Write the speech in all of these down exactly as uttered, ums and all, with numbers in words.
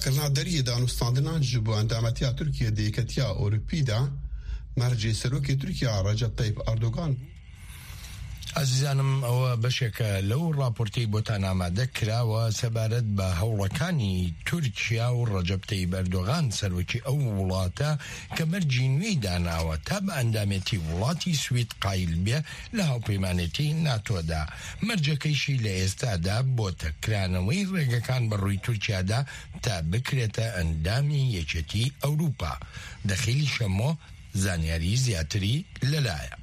فکرنا دری دانستاندنا جبو اندامتیا ترکیه دیکتیا اوروپی دا مرجع سروک ترکیه رجب طیب اردوغان. عزیزانم ئەوە بەشێکە لەو راپۆرتەی بۆتان ئامادە کراوە سەبارەت بە هەوڵەکانی تورکیا و ڕەجەب تەیب ئەردۆغان سەرۆکی ئەو وڵاتە کە مەرجی نوێی داناوە تا بە ئەندامەتی وڵاتی سوید قایل بێ لە هاوپەیمانێتی ناتۆدا. مەرجەکەیشی لە ئێستادا بۆتە کرانەوەی ڕێگەکان بەڕووی تورکیادا تا بکرێتە ئەندامی یەکێتی ئەوروپا. دەخیلی شەمۆ زانیاری زیاتری لەلایە.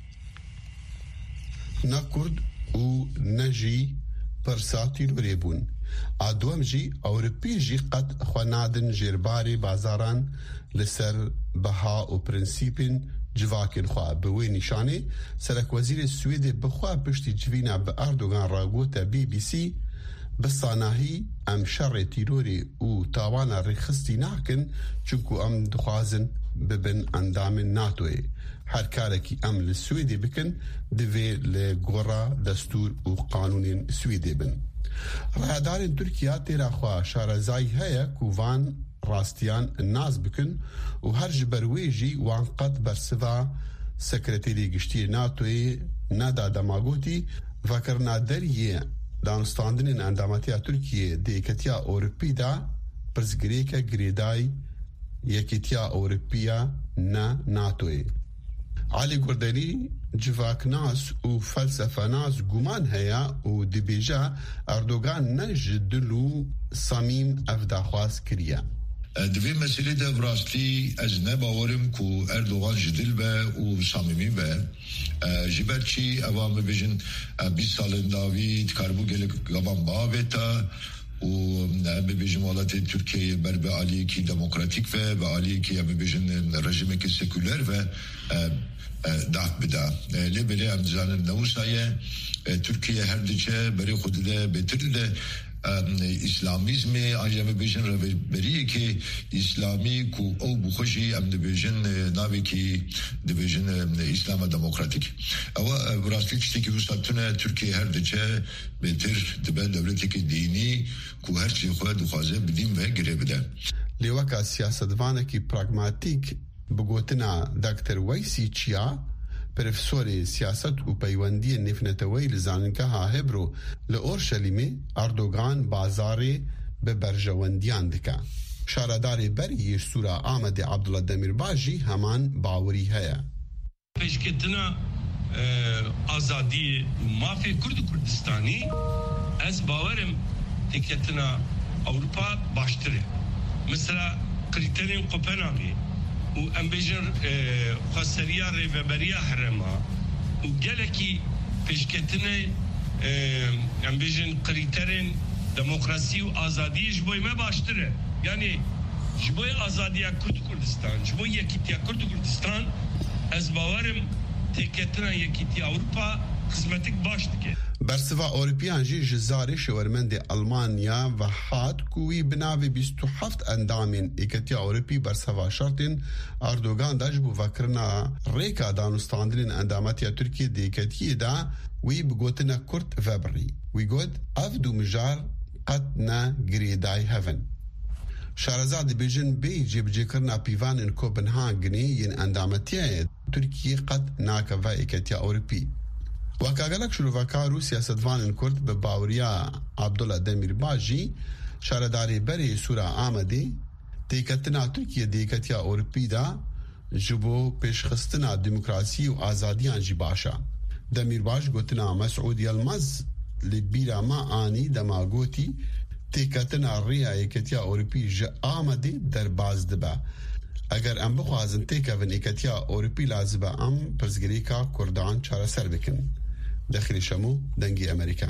نا کرد و نجی پرساتی لوری بون. آدوام جی اوروپی جی قد خوانادن جرباری بازاران لسر بها و پرنسیپین جواکن خواه بوی نشانه سرک وزیر سوید بخواه پشتی جوینا به اردوغان راگوتا بی بی سی بساناهی ام شر تیروری و تاوانا رخصتی ناکن چونکو ام دخوازن ببن اندام ناتوی. هر کارکی ام لسویدی بکن دوی لگورا دستور و قانون سویدی بن. رهدار ترکیه تیرا خواه شارزایی هیا کووان راستیان ناز بکن و هر جبروی جی وان قد برسوا سکرتیری گشتی ناتوی نادا دماغوتی وکرنا دریه دانستاندن انداماتیا ترکیه دیکتیا اوروپی دا پرزگریکا گریدای یکیتیا اوروپیا نا ناتوی. علی گردنی جواکناس و فلسفاناس گمان هیا و دبیجا اردوغان نجدلو صمیم افداخواز کریا. دوی مسئله ده براستی از نباورم که اردوغان جدل به و صمیمی به جبر چی اوام بجن بیست سال داوید کاربو گل گابان باویتا و ببیجم حالت ترکیه بر به عالی کی دموکراتیک و به عالی کی ببیجن رژیم کی سکولر و داد بده. لبله امزان نوسایه ترکیه هر دیچه برای خود ده بهتره اسلامیزم آنجا ببیجن رو بریه که اسلامی کو او بخوشی ام ببیجن ناوی کی ببیجن اسلام دموکراتیک. اما براستی چیزی که وسطونه ترکیه هر دیچه بهتر دبل دولتی که دینی کو هر چی خود دخوازه بدیم و گره بده. لیوکا سیاستوانه کی پراغماتیک بگوتنا دکتر ویسی چیا پروفسور سیاست و پیوندی نفنتوی لزاننکه ها هبرو لأورشلیمی اردوغان بازاری به برجواندیان دکا. شاردار بری سورا آمد عبدالله دمیرباجی همان باوری هیا. پیشکتنا آزادی مافی کرد کردستانی از باورم تکتنا اوروپا باشتره. مثلا کریترین کوپنهاگی و ام بیجن خسریا ریوبریا حرما و گلکی پیشکتنه ام بیجن کریترین دموکراسی و آزادی جبوی ما باشتره. یعنی جبوی آزادی کرد کردستان جبوی یکیتی کرد کردستان از باورم تکتنه یکیتی اروپا خدمتک باش دکه. برسوا اوروپیان جی جزاری شورمند المانیا و حاد کوی بناوی بیست و هفت اندامین ایکتی اوروپی برسوا شرطین اردوغان داجبو وکرنا ریکا دانستاندرین انداماتیا ترکیه دیکتی دا وی بگوتنا کرد فبری وی گود افدو مجار قد نا گریدای هفن. شارزاد بیجن بی جیب جکرنا پیوان کوپنهاگنی ین انداماتیا ترکیه قد ناکا و ایکتی اوروپی. وکاگلک شروفاکا سیاستوان کرد به باوریا عبدالله دمیرباجی شارداری بری سورا آمدی دیکتنا ترکیه دیکتیا اوروپی دا جبو پیشخستنا دموکراسی و آزادیان جی باشا. دمیرباج گوتنا مسعود یلمز لبیرا ما آنی دماغوتی دیکتنا ریا ایکتیا اوروپی جا آمدی در باز دبا. اگر ام بخوازن تیکا ون ایکتیا اوروپی لازبا ام پرزگریکا کردان چاره سر بکن. داخل شمو دنگی امریکا.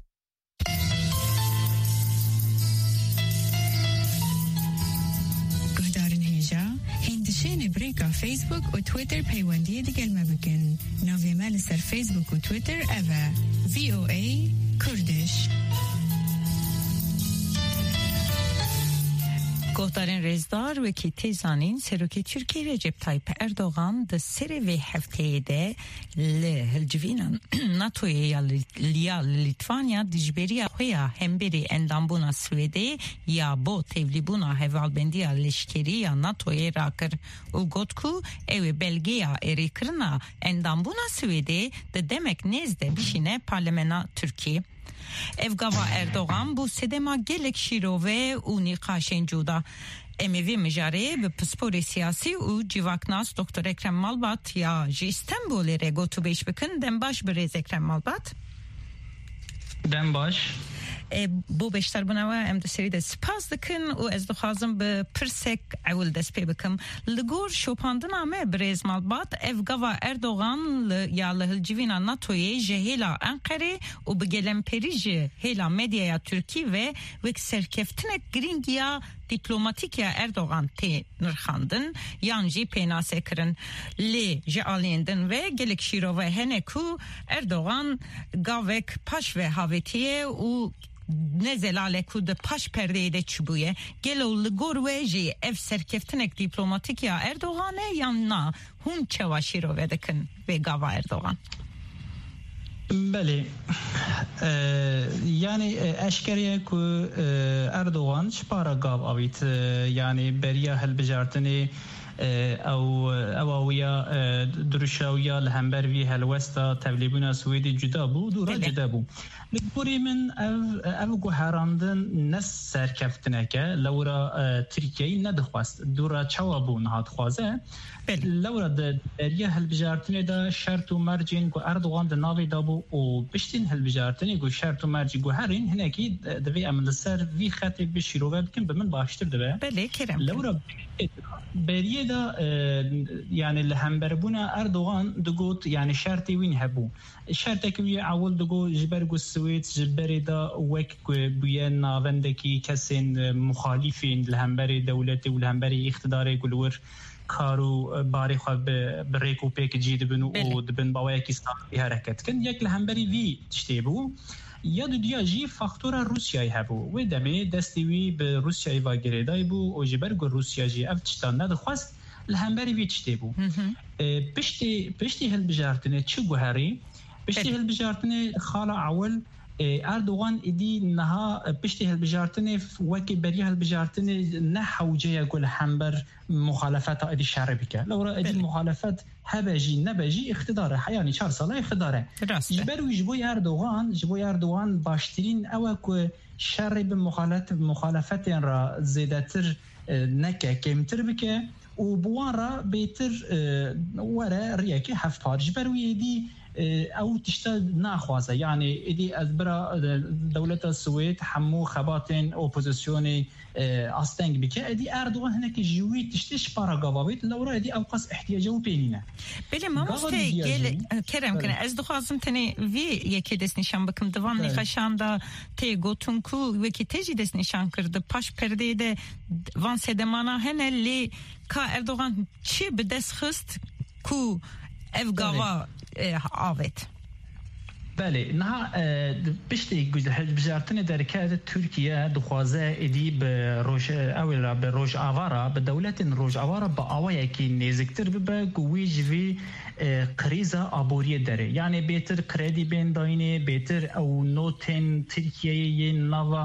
گهدارن هیجا هندشین بریکا فیسبوک و تویتر پیوندی دیگل مبکن. نوی مال سر فیسبوک و تویتر اوه وی او ای کردش. گفتارین رزدار و کی تیزانین سروکی ترکیه رجب تایپ اردوغان د سری و هفته ده لهلجوینان ناتوی یا لیا لیتوانیا دیجبریا خویا همبری اندامبونا سویده یا با تیولیبونا هوالبندیا لشکری یا ناتوی راکر و گوتکو او بلگیا اریکرنا اندامبونا سویده ده demek nezde bişine parlamena Türkiye. Evgava Erdoğan bu sedema gelek şirove u niqaşen cuda. Emevi mijare ve pspori siyasi u civaknas Doktor Ekrem Malbat ya ji İstanbul'e regotu beş bakın dembaş bir Ekrem Malbat. dembaş. بو بیشتر بنوا ام د سری د سپاس دکن او از د خازم به پرسک اول د سپی بکم لګور شوپاندنامه بریز مالبات افغوا اردوغان یا لهلجوینا ناتوی جهیلا انقره او بگلم پریج هیلا مدیا ترکی و وک سرکفتنه گرینگیا دیپلوماتیکیا اردوغان تی نرخاندن یانجی پیناسه کرن لی جالندن و گلک شیرو و هنکو اردوغان گاوک پاش و هاویتیه او نزلاله کود پاش پرده ده چبویه گلو لگور ویجی اف سرکفتنک دیپلوماتیک یا اردوغانه یا نه هون چواشی رو ودکن و گاوا اردوغان بله yani eşkeriye ku Erdoğan şpara gav avit yani beriya helbejartini او اوویا درشاویا لهمبر وی هلوستا تبلیبونا سویدی جدا بود دورا جدا بود لبوری من او او گوهراندن نس سرکفتنه که لورا ترکیه ندخواست دورا چوا بون هات خوازه لورا دریا هلبجارتنه دا شرط و مرجین گو اردوغان دا ناوی دا بو و بشتین هلبجارتنه گو شرط و مرجی گو هرین هنکی دوی امن سر وی خطی بشیروه بکن بمن باشتر دوی بله کرم لورا بریه دا يعني لهمبربونا أردوغان دقوت يعني شرطي وين هبو شرطك وي أول دقو جبرجو السويد جبري دا وك بيان وندكي كسين مخالفين لهمبري دولتي ولهمبري اقتداري قلور كارو باري خاب بريكو بيك جيد بنو او دبن باويكي ستاقي حركت كن يك لهمبري في تشتيبو یا دنیا جی فاکتور روسیایی هبو و دمی دستیوی به روسیایی و گریدای بو و جبرگ روسیا جی افتشتان ندخواست لهمبری ویچتی بو پشتی پشتی هل بجارتنه چه گوهری پشتی هل بجارتنه خالا اول اردوغان ادی نها پشتی هل بجارتنه وکی بری هل بجارتنه نه حوجه گل همبر مخالفت ادی شربی که لورا ادی مخالفت هبجی نبجی اقتداره حیانی چهار ساله اقتداره جبر و جبوی اردوغان جبوی اردوغان باشترین او که شر به مخالفت مخالفت را زیادتر نکه کمتر بکه و بوان را بهتر وره ریاکی هفت پار جبر و یدی او تشتا ناخوازه يعني ادي ازبرا دولة السويد حمو خباتين اوبوزيسيوني استنج بك ادي اردوغان هناك جوي تشتش بارا قوابيت لورا ادي اوقاس احتياجه بيننا بله ما مسته گل کرم کنه از دو خواستم تنه وی یکی دست نشان بکم دوام نخشان دا تی گوتون کو وکی تیجی دست نشان کرده پاش پرده ده وان سدمانا هنه لی که اردوغان چی به دست خست کو افگاوا آوت بله نه بشتی گوزده بجارتن درکات ترکیه دخوازه ادی به روش اولا به روش آوارا به دولت روش آوارا با آوایی که نزدیکتر به گوی جوی قریزه آبوری داره یعنی بهتر کردی بین داینه بهتر او نوتن ترکیه نوا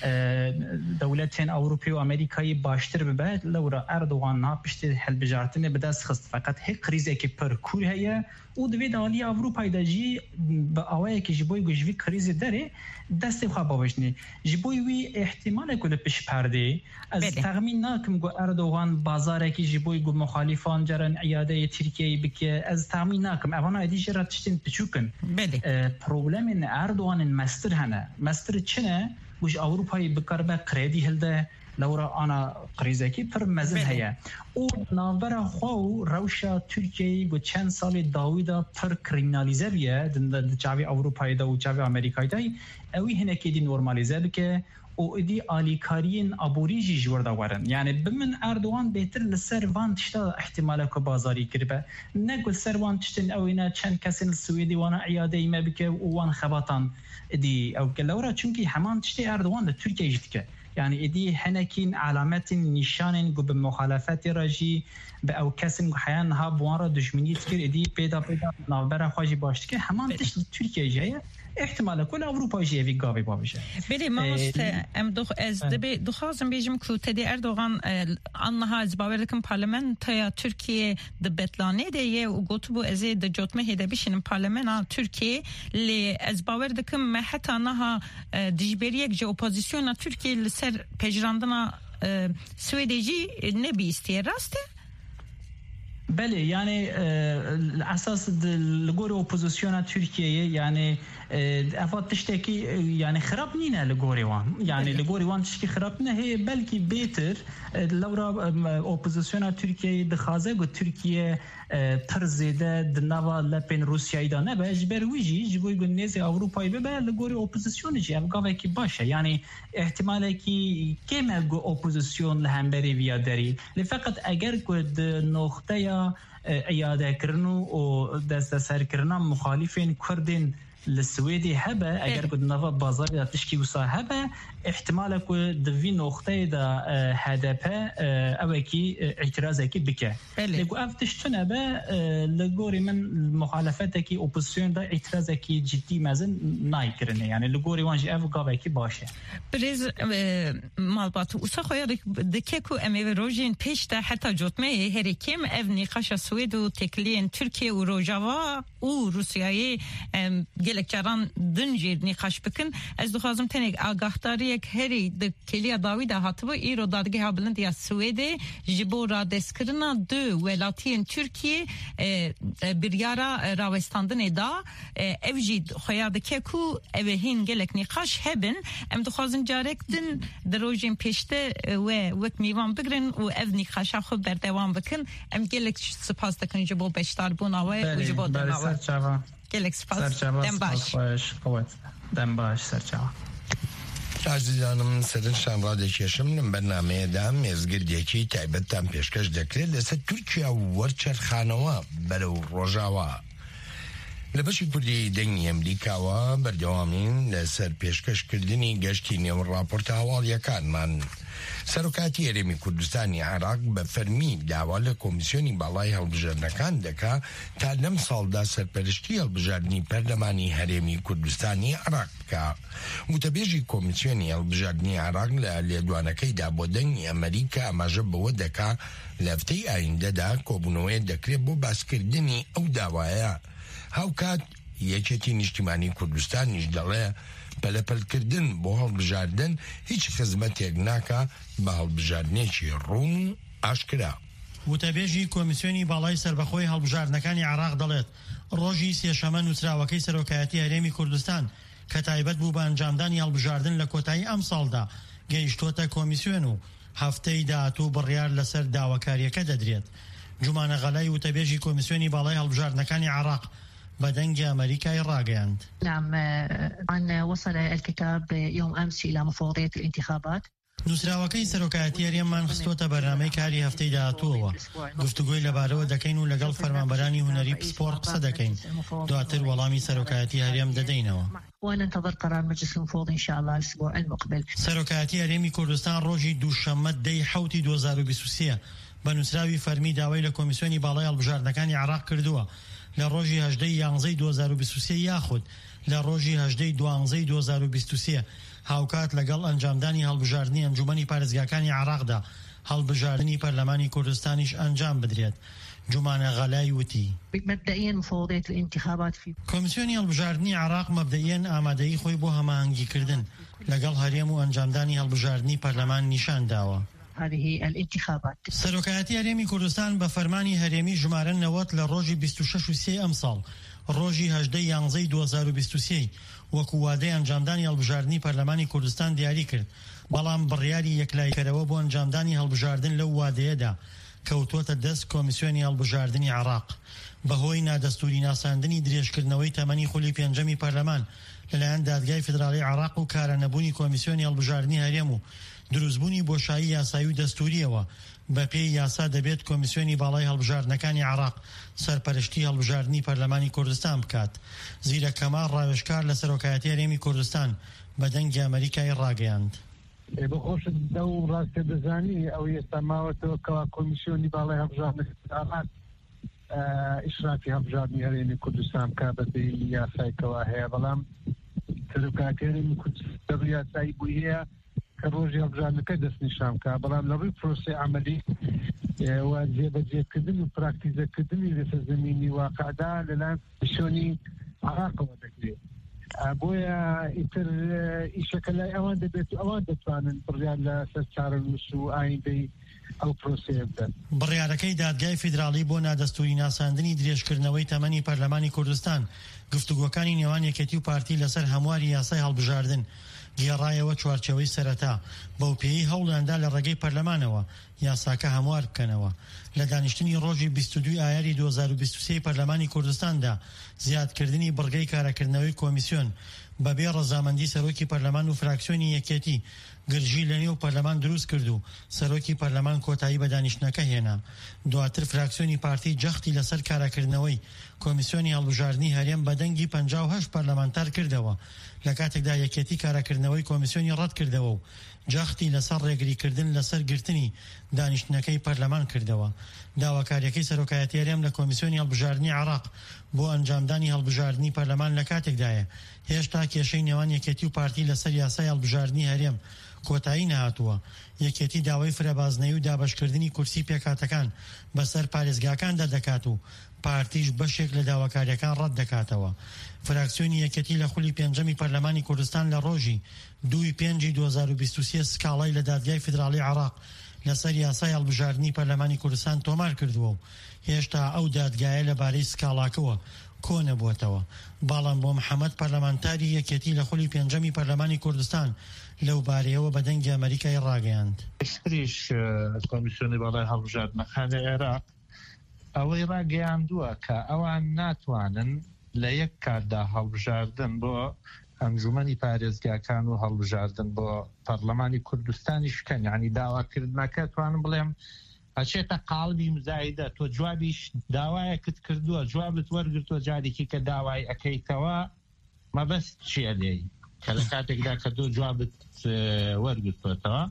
دولتن اروپی و آمریکایی باشتر به لورا اردوغان ها پشتی حل بجارتن به دست خست فقط هی قریزه که پر کور هیه او دوی دالی اروپای داجی با آوایی که جبوی گوشوی کریزه داره دست خواه بابشنی جبوی وی احتمال کل پیش پرده از تغمین ناکم گو اردوغان بازاره که جبوی گو مخالفان جرن عیاده ترکیه بکه از تغمین ناکم اوانا ادی جرات تشتین پچوکن پروبلم این اردوغان مستر هنه مستر چنه گوش اروپای بکربه قریدی هلده لورا انا قریزکی پر مزن هيا او ناور خو روشا ترکیه گو چند سال داویدا پر کریمینالیزه بیه د جاوی اروپای دا و جاوی امریکای دا اوی هنه کی دی نورمالیزه بکه او ادی آلیکارین ابوریجی جوردا ورن یعنی بمن اردوغان بهتر لسر وان تشتا احتمال کو بازاری کربه نگل سر وان تشتن اوینا چند کسین سویدی وانا عیاده ایمه بکه وان خباتان ادی او گلورا چونکی همان تشتی اردوغان د ترکیه جدکه يعني إدي حنكين علامات نشان جو بمخالفات راجي بأو كسن حيانها بوارا دجمنيت كر إدي بيدا بيدا نابرا خواجي باشتكي حمان تش تركيا جاية احتمال كل أوروبا جاي في قابي بابشة. بلي ما مست أم دخ از دبي دخازم بيجم كلو تدي أردوغان أنها از باوركم برلمان تيا تركيا دبتلاني ديه وقطبو ازي دجوتمه هيدا بيشن برلمان تركيا اللي از باوردكم ما حتى أنها دجبريك جو اوبوزيسيون تركيا لسر بجراندنا سويديجي نبي استيراسته. بله يعني الأساس الجوري أوبوزيسيون تركيا يعني أفاد تشتكي يعني خراب نينا الجوري وان يعني الجوري وان تشتكي خرابنا هي بلكي بيتر لورا أوبوزيسيون تركيا دخازة و تركيا ترزيده دنوا لبين روسيا إذا نبى إجبار ويجي يجيبوا يقول نيزي أوروبا يبقى الجوري أوبوزيسيون يجي أبغى كي باشا يعني احتمال كي كم جو أوبوزيسيون لهم بري بيادري لفقط أجر كود نقطة إعادة كرنو و دست سر كرنا مخالفين كردين للسويدي هبه اگر كنت نفا بازار تشكي وصا هبه احتمال كو دفي نقطه دا هدفه اوكي اعتراضك بك لكو افتشتنا با لغوري من مخالفتك اوبوزيسيون دا اعتراضك جدي مازن نايكرنه يعني لغوري وانجي اف قابك باشه بريز مالبات وسا خويا دكيكو امي روجين بيشتا حتى جوتمه هريكيم اف نقاش السويد وتكلين تركيا وروجاوا وروسيا gelek caran dınjir nikaş bıkın ez duhazım tenek agahtariek heri de kelia davida hatıbı iro dadge hablend ya Suede jibora deskirina dö velatiyen Türkiye bir yara Ravestandın eda evjid xoyadike ku evehin gelek nikaş hebin em duhazım carek din derojin peşte ve vek mivan bigrin u ev nikaşa xo berdevam bıkın em gelek spas dakın jibo beştar buna ve jibo dema gelek spas dem baş dem baş serçava عزیزانم سرنشان ڕادێکێشم بەرنامەیەدا مێزگردێکی تایبەتتان پێشکەش دەکرێت لەسەر تورکیا وەرچەرخانەوە بەرەو ڕۆژاوە لە بەشی کوردی دەنگی ئەمریکاوە بەردەوامین لەسەر پێشکەشکردنی گەشتی نێو ڕاپۆرتە هەواڵیەکانمان سەرۆکاتی هەرێمی کوردستانی عێراق بە فەرمی داوا لە کۆمیسیۆنی باڵای هەڵبژاردنەکان دەکا تا لەم ساڵدا سەرپەرشتی هەڵبژاردننی پەرلەمانی هەرێمی کوردستانی عێراق بکە وتەبێژی کۆمیسیۆنی هەڵبژاردننی عێراق لە لێدوانەکەیدا بۆ دەنگی ئەمریکا ئاماژە بەوە دەکا لە هەفتەی ئایندەدا کۆبوونەوەی دەکرێت بۆ باسکردنی ئەو داوایە هاوکات یەکێتی نیشتیمانی کوردستانیش دەڵێ پەلەپەلکردن بۆ هەڵبژاردن هیچ خزمەتێک ناکە بە هەڵبژاردنێکی ڕوون و ئاشکرا. وتەبێژی کۆمیسیۆنی باڵای سەربەخۆی هەڵبژاردنەکانی عێراق دەڵێت ڕۆژی سێشەمە نووسراوەکەی سەرۆکایەتی هەرێمی کوردستان کە تایبەت بوو بە ئەنجامدانی هەڵبژاردن لە کۆتایی ئەم ساڵدا گەیشتۆتە کۆمیسیۆن و هەفتەی داهاتوو بڕیار لەسەر داواکاریەکە دەدرێت. جومانە غەلای وتەبێژی کۆمیسیۆنی باڵای هەڵبژاردنەکانی عێراق بدنج أمريكا راجعند. نعم أن وصل الكتاب يوم أمس إلى مفوضية الانتخابات. نووسراوەکەی سەرۆکایەتی هەرێممان خستۆتە بەرنامەی کاری هەفتەی داهاتووەوە گفتوگۆی لەبارەوە دەکەین و لەگەڵ فەرمانبەرانی هونەری پسپۆڕ قسە دەکەین دواتر وەڵامی سەرۆکایەتی هەرێم دەدەینەوە. وننتظر قرار مجلس المفوض إن شاء الله الأسبوع المقبل. سەرۆکایەتی هەرێمی کوردستان ڕۆژی دووشەممە دەی حوتی دو هەزار و بیست و سێ بە نووسراوی فەرمی داوای لە کۆمیسیۆنی باڵای هەڵبژاردنەکانی عێراق کردووە لە ڕۆژی هەژدەی یانزەی دو هەزار و بیست و سێ یاخود لە ڕۆژی هەژدەی دوانزەی دو هەزار و بیست و سێ هاوکات لەگەڵ ئەنجامدانی هەڵبژاردننی ئەنجومەنی پارێزگاکانی عێراقدا هەڵبژاردننی پەرلەمانی کوردستانیش ئەنجام بدرێت. جومانە غەلای وتی مبدئيا مفوضية الانتخابات في کۆمیسیۆنی هەڵبژاردننی عێراق مەبدەئیەن ئامادەیی خۆی بۆ هەماهەنگیکردن لەگەڵ هەرێم و ئەنجامدانی هەڵبژاردننی پەرلەمان نیشان داوە. هذه الانتخابات. سەرۆکایەتی هەرێمی کوردستان بە فەرمانی هەرێمی ژمارە نەوەت لە ڕۆژی بیست و شەش و سێ ئەم ساڵ ڕۆژی هەژدەی یانزەی دو هەزار و بیست و سێ وەکو وادەی ئەنجامدانی هەڵبژاردننی پەرلەمانی کوردستان دیاری کرد بەڵام بڕیاری یەکلایکەرەوە بۆ ئەنجامدانی هەڵبژاردن لەو وادەیەدا کەوتووەتە دەست کۆمیسیۆنی هەڵبژاردننی عێراق بەهۆی نادەستوری ناساندنی درێژکردنەوەی تەمەنی خولی پێنجەمی پەرلەمان لەلایەن دادگای فدراڵی عێراق و کارە نەبوونی کۆمیسیۆنی هەڵبژاردننی هەرێم و دروستبوونی بۆشایی یاسایی و دەستوریەوە بە پێی یاسا دەبێت کۆمیسیۆنی باڵای هەڵبژاردنەکانی عێراق سەرپەرشتی هەڵبژاردننی پەرلەمانی کوردستان بکات. زیرە کەمال ڕاوێژکار لە سەرۆکایەتی هەرێمی کوردستان بە دەنگی ئەمریکای ڕاگەیاند. بخۆش دە و ڕاستە دەزانی ئەو ئێستا ماوەتەوە کەوا کۆمیسیۆنی باڵای هەڵبژاردنەکە ئاغات ئیشرافی هەڵبژاردنی هەرێمی کوردستان کا بەبێ یاسایکەوە هەیە بەڵام تەلوکاتێرێمی کوردستان یاسایی بووی هەیە کە ڕۆژی هەڵبژاردنەکە دەستنیشان کا بەڵام لە ڕووی پرۆسەی عەمەلی و جێبەجێکردن و پراکتیزەکردنی لەسەر زەمینی واقعدا لەلایەن کۆمیسیۆنی عراقەوە دەکرێت بۆیە ئیتر ئیشەکە لای ئەوان دەبێت و ئەوان دەتوانن بڕیار لە سەر چارەنووس و ئایندەی ئەو پرۆسەیە بدەن. بڕیارەکەی دادگای فیدراڵی بۆ نادەستوری ناساندنی درێژکردنەوەی تەمەنی پەرلەمانی کوردستان گفتوگۆکانی نێوان یەکێتی و پارتی لەسەر هەمواری یاسای هەڵبژاردن گێڕایەوە چوارچەوەی سەرەتا بەو پێی هەوڵیاندا لە ڕێگەی پەرلەمانەوە یاساکە هەموار بکەنەوە. لە دانیشتنی ڕۆژی بیست و دوو ئایاری دوو هەزار و بیست و سێ پەرلەمانی کوردستاندا زیادکردنی بڕگەی کارەکردنەوەی کۆمیسیۆن بەبێ ڕەزامەندی سەرۆکی پەرلەمان و فراکسیۆنی یەکێتی گرژی لە نێو پەرلەمان دروست کرد و سەرۆکی پەرلەمان کۆتایی بە دانیشتنەکە هێنا. دواتر فراکسیۆنی پارتی جەختی لەسەر کارەکردنەوەی کۆمیسیۆنی هەڵبژاردنی هەرێم بە دەنگی پەنجا و هەشت پەرلەمانتار کردەوە لە کاتێکدا یەکێتی کارەکردنەوەی کۆمیسیۆنی ڕەت کردەوە و جەختی لەسەر ڕێگریکردن لەسەر گرتنی دانیشتنەکەی پەرلەمان کردەوە. داواکاریەکەی سەرۆکایەتی هەرێم لە کۆمیسیۆنی هەڵبژاردنی عێراق بۆ ئەنجامدانی هەڵبژاردنی پەرلەمان لە کاتێکدایە هێشتا کێشەی نێوان یەکێتی و پارتی لەسەر یاسای هەڵبژاردنی هەرێم کۆتایی نهاتووە. یەکێتی داوای فرەبازنەی و دابەشکردنی کورسی پێکاتەکان بەسەر پارێزگاکاندا دەکات و پارتیش بەشێک لە داواکاریەکان ڕەت دەکاتەوە. فراکسیۆنی یەکێتی لە خولی پێنجەمی پەرلەمانی کوردستان لە ڕۆژی دووی پێنجی دوو هەزار و بیست و سێ سکاڵای لە دادگای فیدراڵی عێراق لەسەر یاسای هەڵبژاردنی پەرلەمانی کوردستان تۆمار کردووە و هێشتا ئەو دادگایە لەبارەی سکاڵاکەوە کۆ نەبووەتەوە. باڵام بۆ محەممەد پەرلەمانتاری یەکێتی لە خولی پێنجەمی پەرلەمانی کوردستان لەو بارەیەوە بە دەنگی ئەمریکای ڕاگەیاند. پێشتریش کۆمیسیۆنی باڵای هەڵبژاردنەکانی عێراق ئەوەی ڕاگەیاندووە کە ئەوان ناتوانن لە یەک کاتدا هەڵبژاردن بۆ ئەنجومەنی پارێزگاکان و هەڵبژاردن بۆ پەرلەمانی کوردستانی شکەن، یعنی داواکردنەکە توانم بڵێم ئەچێتە قاڵبی مزایدە تۆ جوابیش داوایەکت کردووە جوابت وەرگرتووە جارێکی کە داوای ئەەکەیتەوە مەبەست چیە لێی کە لە کاتێکدا کە تۆ جوابت وەرگرتوێتەوە.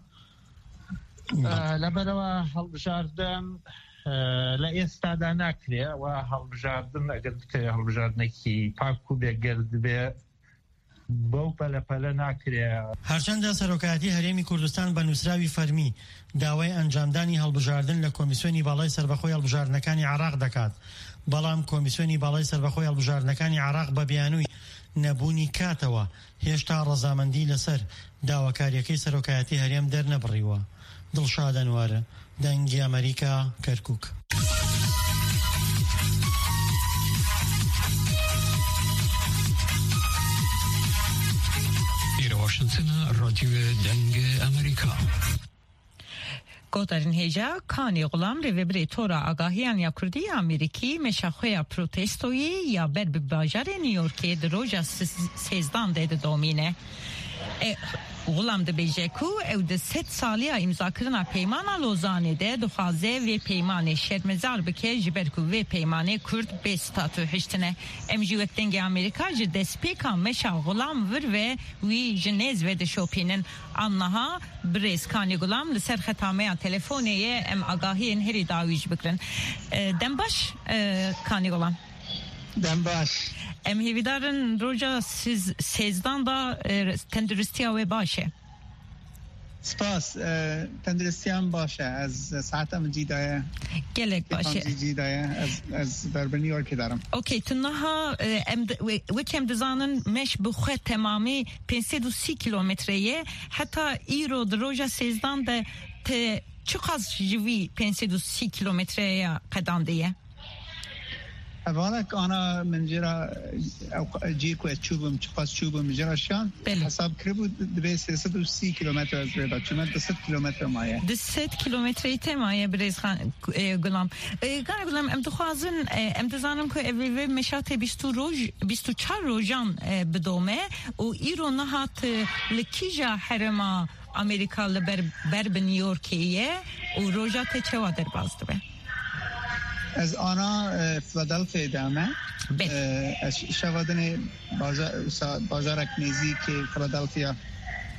لەبەرەوە هەڵبژاردن لە ئێستادا ناکرێ و هەڵبژاردن ئەگەر بکرێ هەڵبژاردنێکی پاک و بێگەرد بێ بەو پەلەپەلە ناکرێ. هەرچەندە سەرۆکایەتی هەرێمی کوردستان بە نووسراوی فەرمی داوای ئەنجامدانی هەڵبژاردن لە کۆمیسیۆنی باڵای سەربەخۆی هەڵبژاردنەکانی عێراق دەکات، بەڵام کۆمیسیۆنی باڵای سەربەخۆی هەڵبژاردنەکانی عێراق بە بیانووی نەبوونی کاتەوە هێشتا ڕەزامەندی لەسەر داواکاریەکەی سەرۆکایەتی هەرێم دەرنەبڕیوە. دڵشاد ئەنوارە، دەنگی ئەمریکا، کەرکووک. واشنطن رادیو دنگ ئەمریکا. گۆدارن هێجا کانی غڵام ڕێوێبرێ تۆرا ئاگاهیان یا کوردی ئەمریکی مێشەخۆیا پرۆتێستۆیی یا بەر bi bajarê New Yorkê di roja sêzdan de didomîne. Gulam dibêje ku ew di sed saliya îmzakirina peymana Lozanê de dixwaze vê peymanê şermezar bike ji ber ku vê peymanê Kurd bê statû hiştine. Em jî wek dengê Amerîka ji destpêka meşa Gulam vir ve wî ji nêz ve dişopînin. Annaha birêz Kanî Gulam li ser xetameya telefonê ye em agahiyên herî dawî ji bikirin. Dem baş Kanî Gulam. Dem baş. Em hêvîdarin roja sêzdan da tenduristiya wê baş e. Spas, tenduristiyan baş e. Ez saeta min cî daye. Gelek baş e. Cî daye. Ez ber bi New Yorkê darim. Okey, tu niha em wek em dizanin meş bi xwe temamî pênc sed û sî kilometreye heta îro di roja sêzdan de te çi qas ji vî pênc sed û sî kilometreya qedandiye? أولك أنا من جرا أجيك وتشوفهم تقص تشوفهم من جرا شان حساب كربو دبيس ستة وستين كيلومتر زريبة شمال دست كيلومتر مايه دست كيلومتر تمايه بريز خان غلام قال غلام ام دخوازن ام دزانم كو اوي مشات بیست روز بیست و چهار روزان بدومه و ایرو نهات لکیجا حرما امریکا لبر بر نیویورکیه و روزات چوا در بازده به از آنا فیلادلفیا دامه از شوادن بازار بازارک نزدیک فیلادلفیا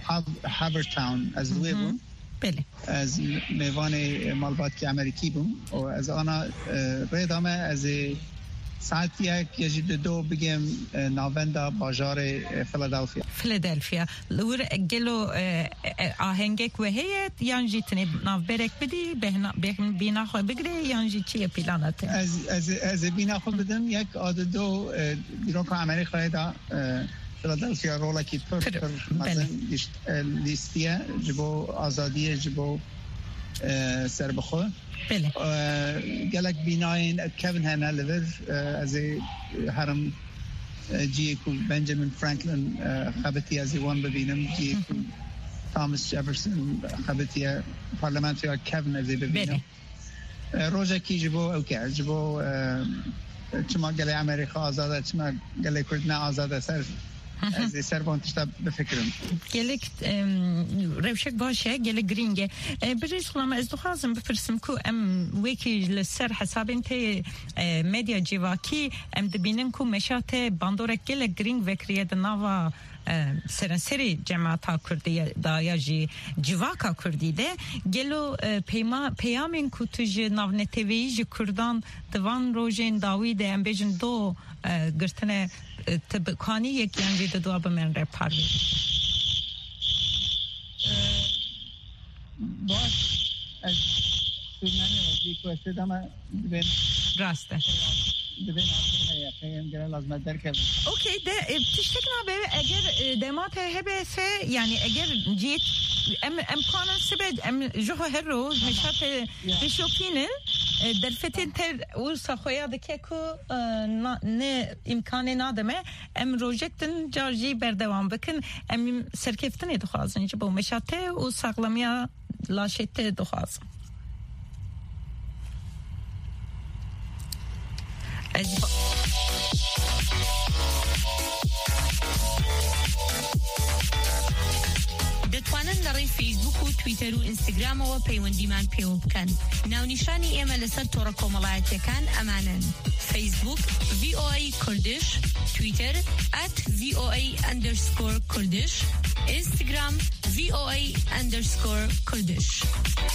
هاورتاون از ویبون بله از میوان مالبات که امریکی بوم و از آنا ریدامه از ساعت یک یجید دو بگم ناوندا باجار فیلادلفیا فیلادلفیا لور گلو آهنگک و هیت یانجی تنی ناو برک بدی بهنا بینا خو بگری یانجی چیه پلانت از از از بینا خو بدم یک عاد دو دیروک امریکا دا فیلادلفیا رولا کی پر پر مثلا لیستیه جبو آزادی جبو سربخو بله گلک بیناین کوین هنر لور از هرم جی کو بنجامین فرانکلین خبتی از وان ببینم جی کو توماس جفرسون خبتی پارلمانتری کوین از ببینم روزا کی جبو اوکی جبو چما گله امریکا آزاده چما گله کردن آزاده سر از سربانتش تا بفکرم گلک روشک باشه گلک گرینگه بریز خلام از دخوازم بفرسم کو ام ویکی لسر حساب انت مدیا جیواکی ام دبینن کو مشات باندورک گلک گرینگ وکریه دناوا سرنسری جماعتا کردی دایا جی جواکا کردی ده گلو پیما پیامین کو تج ناونتوی جی کردان دوان روزین داوی ده ام بیجن دو گرتنه تبکانی یک یعنی دو دو من رپاری باش از سرمانی وزی که استدامه بین راسته بین آخر هیاقیم گره لازمت در کردن اوکی ده تشتکنا به اگر دمات هبه سه یعنی اگر جیت ام امکانن سبد ام جوه هر روز مشات بشوکینن در فتن تر او سخویا دکه کو نه امکان ندامه ام روجکتن جارجی بردوام بکن ام سرکفتنی دخوازن جبو مشاته او ساقلمیا لاشته دخواز از دەتوانن لەڕێی فیسبوک و تویتەر و ئینستاگرام و پەیوەندیمان پێوە بکەن. ناونیشانی ئێمە لەسەر تۆڕە کۆمەڵایەتیەکان ئەمانن: فیسبوک وی او ای کوردش، تویتر ات وی او ای اندرسکور کوردش، اینستاگرام وی او ای اندرسکور کوردش.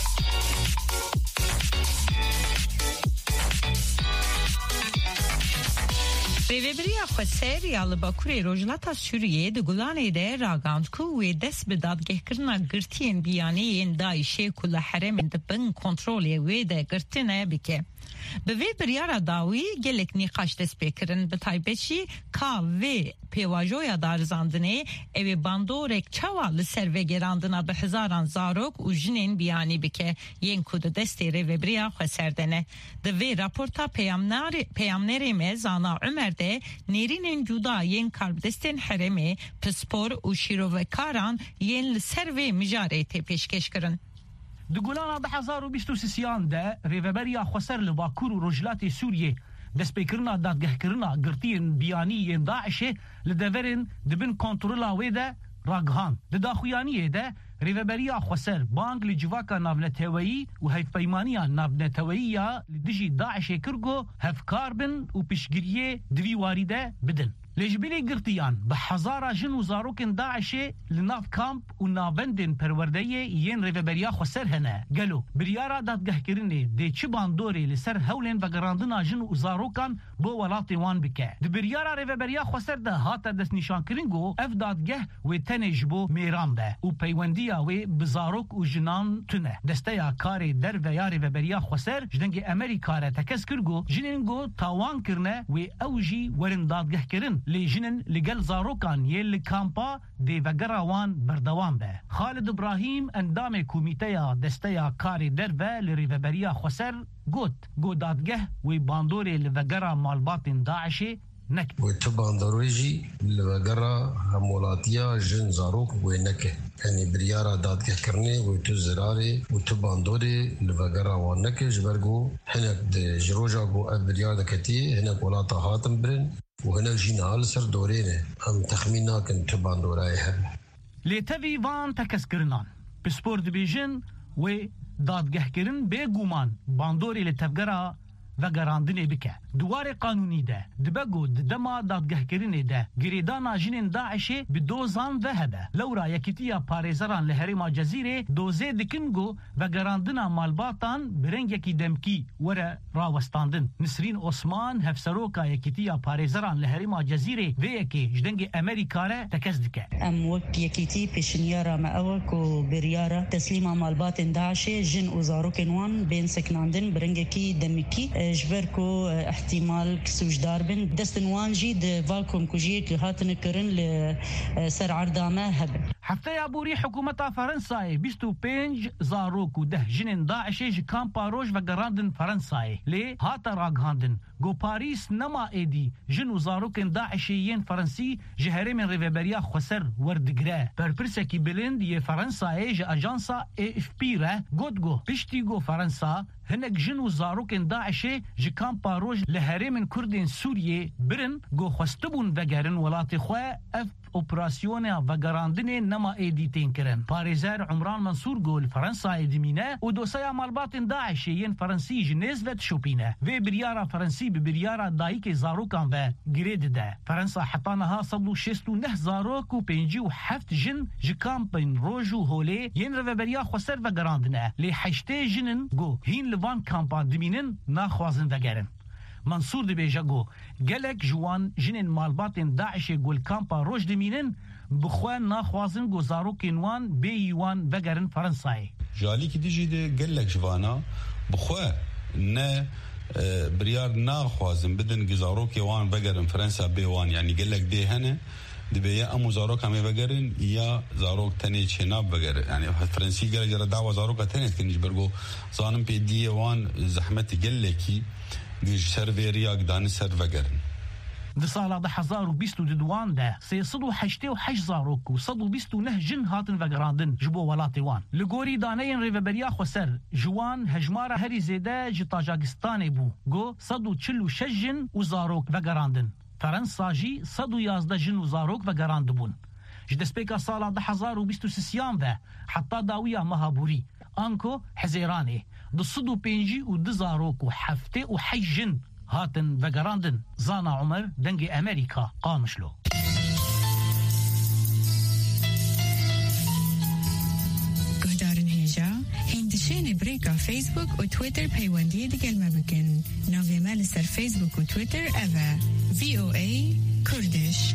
ریوبریا خسر یا لباکوری روجلاتا سوریه د گولانه ده راگاند کو و دست به دادگه کرنا گرتین بیانی این دایشه کل حرم د بن کنترولی و ده گرتینه بکه به وی بریارا داوی گلک نیقاش دست بکرن به تایبشی کا و پیواجویا دارزاندنه اوی باندورک چاوا لسر و گراندنا به هزاران زاروک و جنین بیانی بکه ین کود دستی ریوبریا خسردنه ده وی راپورتا پیامنری مزانا عمر ده نیرین جودا ین کارب دستین حرمه پسپور و شیروکاران ین لسر و مجاره تی پیشکش کرن. دگولانا ده هزار و بیست و سیان ده ریوبریا خسر لباکور و رجلات سوریه دست پیکرنا دادگه کرنا گرتین بیانی داعشه لدورن دبن کنترولا ویده راگهان ده داخویانیه ده ریوبریا خسر بانگ لجواکا نافنتوایی و هیف پیمانیا نافنتوایی لدجی داعشه کرگو هفکار بن و پیشگیریه دوی واریده بدن لجبیلی گرتیان به هزارا جن و زاروکن داعشه لناف کامپ و ناوندن پروردهی ین ریوبریا خسر هنه گلو بریارا دادگه کرنه ده چه باندوری لسر هولن و گراندنا جن و زاروکان بو ولات وان بکه ده بریارا ریوبریا خسر ده هاتا دست نشان کرنگو اف دادگه و تنج بو میران به و پیوندیا و بزاروک و جنان تونه دسته کاری در و یا ریوبریا خسر جدنگ امریکا را تکس کرگو جنینگو تاوان کرنه و اوجی ورن دادگه کرن لیجنن لگل زاروکان یل کامپا دی وگراوان بردوام به خالد ابراهیم اندام کمیته دسته کاری در و لریوبریا خسر گوت گو دادگه و باندوری لوگرا مالبات داعشی نک و تو باندوریجی لوگرا همولاتیا جن زاروک و نکه یعنی بریارا دادگه کرنه و تو زراری و تو باندوری لوگرا وان نکه جبرگو هنک ده جروجا گو اف بریار دکتی هنک ولاتا هاتم برن وهنا جينا لسر دورينه هم تخمينا كنت باندوراي هل لتوي وان تكسكرنان بسبور دبيجن و دادگه کرن بگومان باندوری لتفگرا و گراندنی بکه دوار قانونی ده دبگو دما دادگهکرینی ده گریدانا جنین داعش به دوزان ذهبه لورا یکیتیا پارێزەران لە هەرێما جەزیرێ دۆزێ دکنگو و گەراندنا مالباتان برنگێکی دەمکی وەرە ڕاوەستاندن نسرین ئۆسمان هەفسەرۆکا یەکیتیا پارێزەران لە هەرێما جەزیرێ vêyekê ji dengê Amerîkare tekez dike. Em wek yekîtî pêşniyara me ew e ku biryara teslîma malbatên Daişê jin û zarokên wan bên seknandin birengekî demikî ji ber ku ihtimal sûcdar bin destên wan jî di valkomkujiyê ki hatine kirin li ser erda me hebe. Heftaya borî hikûmeta Fransayê bîst û pênc zarok û deh jinên Daişê ji kampa roj ve gerandin Fransayê lê hata ragihandin got Parîs nema êdî jin û zarokên Daişê yên Fransî ji herêmên rêveberiya Xweser werdigire. Berpirsekî bilind yê Fransayê ji ajansa A F P re got got piştî got Fransa hinek jin û zarokên Daişê ji kampa roj li herêmên Kurdên Sûriyê birin got xwestibûn vegerin welatê xwe ev operasyona vegerandinê nema êdî tên kirin. Parêzer Umran Mansûr got li Fransayê dimîne û dosyeya malbatên Daişê yên Fransî ji nêz ve dişopîne. Vê biryara Fransî bi biryara dayîkê zarokan ve girê dide. Fransa heta niha sed û şêst û neh zarok û pêncî û heft jin ji kampên roj û holê yên rêveberiya Xweser vegerandine. Lê heştê jinin got hîn li van kampa dimînin naxwazin vegerin. Mansûr dibêje got gelek ji wan jinên malbatên Daişê got kampa roj dimînin bi xwe naxwazin got zarokên wan bêyî wan vegerin Fransayê. Jalîkî dijî de gelek ji vana bi xwe ne biryar naxwazin bidin zarokê wan vegerin Fransa bê wan yani gelek dê hene dibe ya em zarok em vegerin ya zarok tenê çênav vegerin yani Fransî gelek jara dawa zarok tenê dikin ji ber got zanim pê diyê wan zehmetî gelekî ji ser vê riyak danî ser vegerin. Di sala de hezar û bîst û duwan de sê sed û heştê û heşt zarok û sed û bîst û neh jin hatin vegerandin ji bo welatê wan. Li gorî daneyên rêveberiya Xweser ji wan hejmara herî zêde ji Tacikistanê bû. Got sed û çil û şeş jin û zarok vegerandin. Fransa jî sed û yazdeh jin û zarok vegerandibûn. Ji destpêka sala de hezar û bîst û sisiyan ve heta dawiya meha borî anko hezêranê di sed û pêncî û di zarok û heftê û heşt jin hatin vegerandin. Zana Umer dengê Amerîka Qamişlo. Guhdarên hêja hêndişên brêka Facebook û Twitter peywendiyê digelme bikin. Navê me li ser Facebook û Twitter ev e V O A Kurdiş.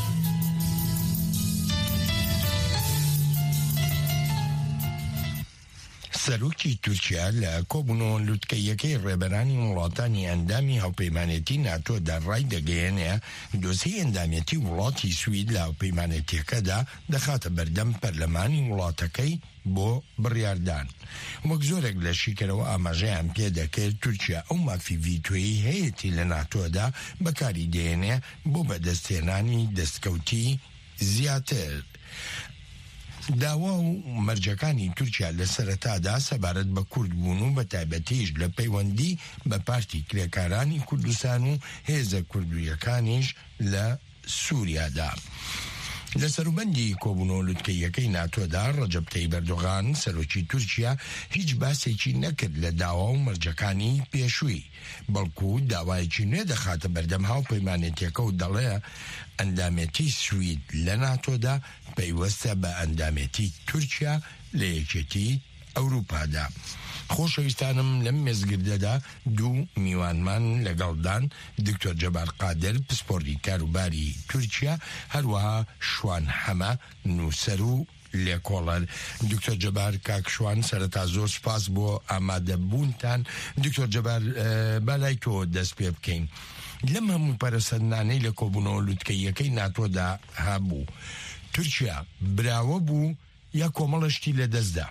سەرۆکی تورکیا لە کۆبوونەوە لوتکەیەکەی ڕێبەرانی وڵاتانی ئەندامی هاوپەیمانێتی ناتۆدا ڕای دەگەیەنێ دۆسیی ئەندامەتی وڵاتی سوید لە هاوپەیمانەتیەکەدا دەخاتە بەردەم پەرلەمانی وڵاتەکەی بۆ بڕیاردان. وەک زۆرێک لە شیکەرەوە ئاماژەیان پێ دەکرد تورکیا ئەو مافی ڤیتۆیی هەیەی لە ناتۆدا بەکاری دێنێ بۆ بەدەستهێنانی دەستکەوتی زیاتر. داوا و مەرجەکانی تورکیا لە سەرەتادا سەبارەت بە کورد بوون و بە تایبەتیش لە پەیوەندی بە پارتی کرێکارانی کوردستان و هێزە کوردویەکانیش لە سووریادا. لە سەروبەندی کۆبوونەوە لوتکەیەکەی ناتۆدا ڕەجەب تەیب ئەردۆغان سەرۆکی تورکیا هیچ باسێکی نەکرد لە داوا و مەرجەکانی پێشووی بەڵکو داوایەکی نوێ دەخاتە بەردەم هاوپەیمانێتیەکە و دەڵێ ئەندامەتی سوید لە ناتۆدا پەیوەستە بە ئەندامەتی تورکیا لە یەکێتی ئەوروپادا. خۆشەویستانم لەم مێزگردەدا دوو میوانمان لەگەڵدان دکتۆر جەبار قادر پسپۆڕی کاروباری تورکیا هەروەها شوان حەمە نووسەر و لێکۆڵەر. دکتۆر جەبار کاکشوان سەرەتا زۆر سپاس بۆ ئامادەبوونتان. دکتۆر جەبار بالای تۆ دەست پێ بکەین. لەم هەموو پەرەسەندانەی لە کۆبوونەوە لوتکەیەکەی ناتۆدا هەبوو تورکیا براوە بوو یا کۆمەڵشتی لە دەستدا؟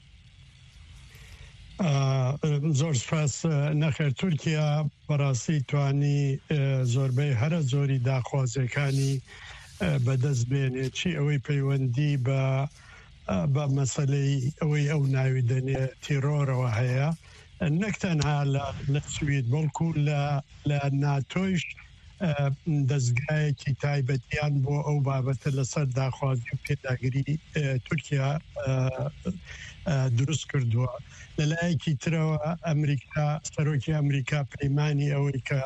زۆر سپاس نەخێر. تورکیا بەڕاستی توانی زۆربەی هەرە زۆری داخوازەکانی بەدەست بێنێ چی ئەوەی پەیوەندی بە بە مەسەلەی ئەوەی ئەو ناوی دەنێ تیرۆرەوە هەیە نەک تەنها لە سوید بەڵکو لە ناتۆیش دەستگایەکی تایبەتیان بۆ ئەو بابەتە لەسەر داخوازی و پێداگیری تورکیا دروست کردووە. لەلایەکی ترەوە ئەمریکا سەرۆکی ئەمریکا پەیمانی ئەوەی کە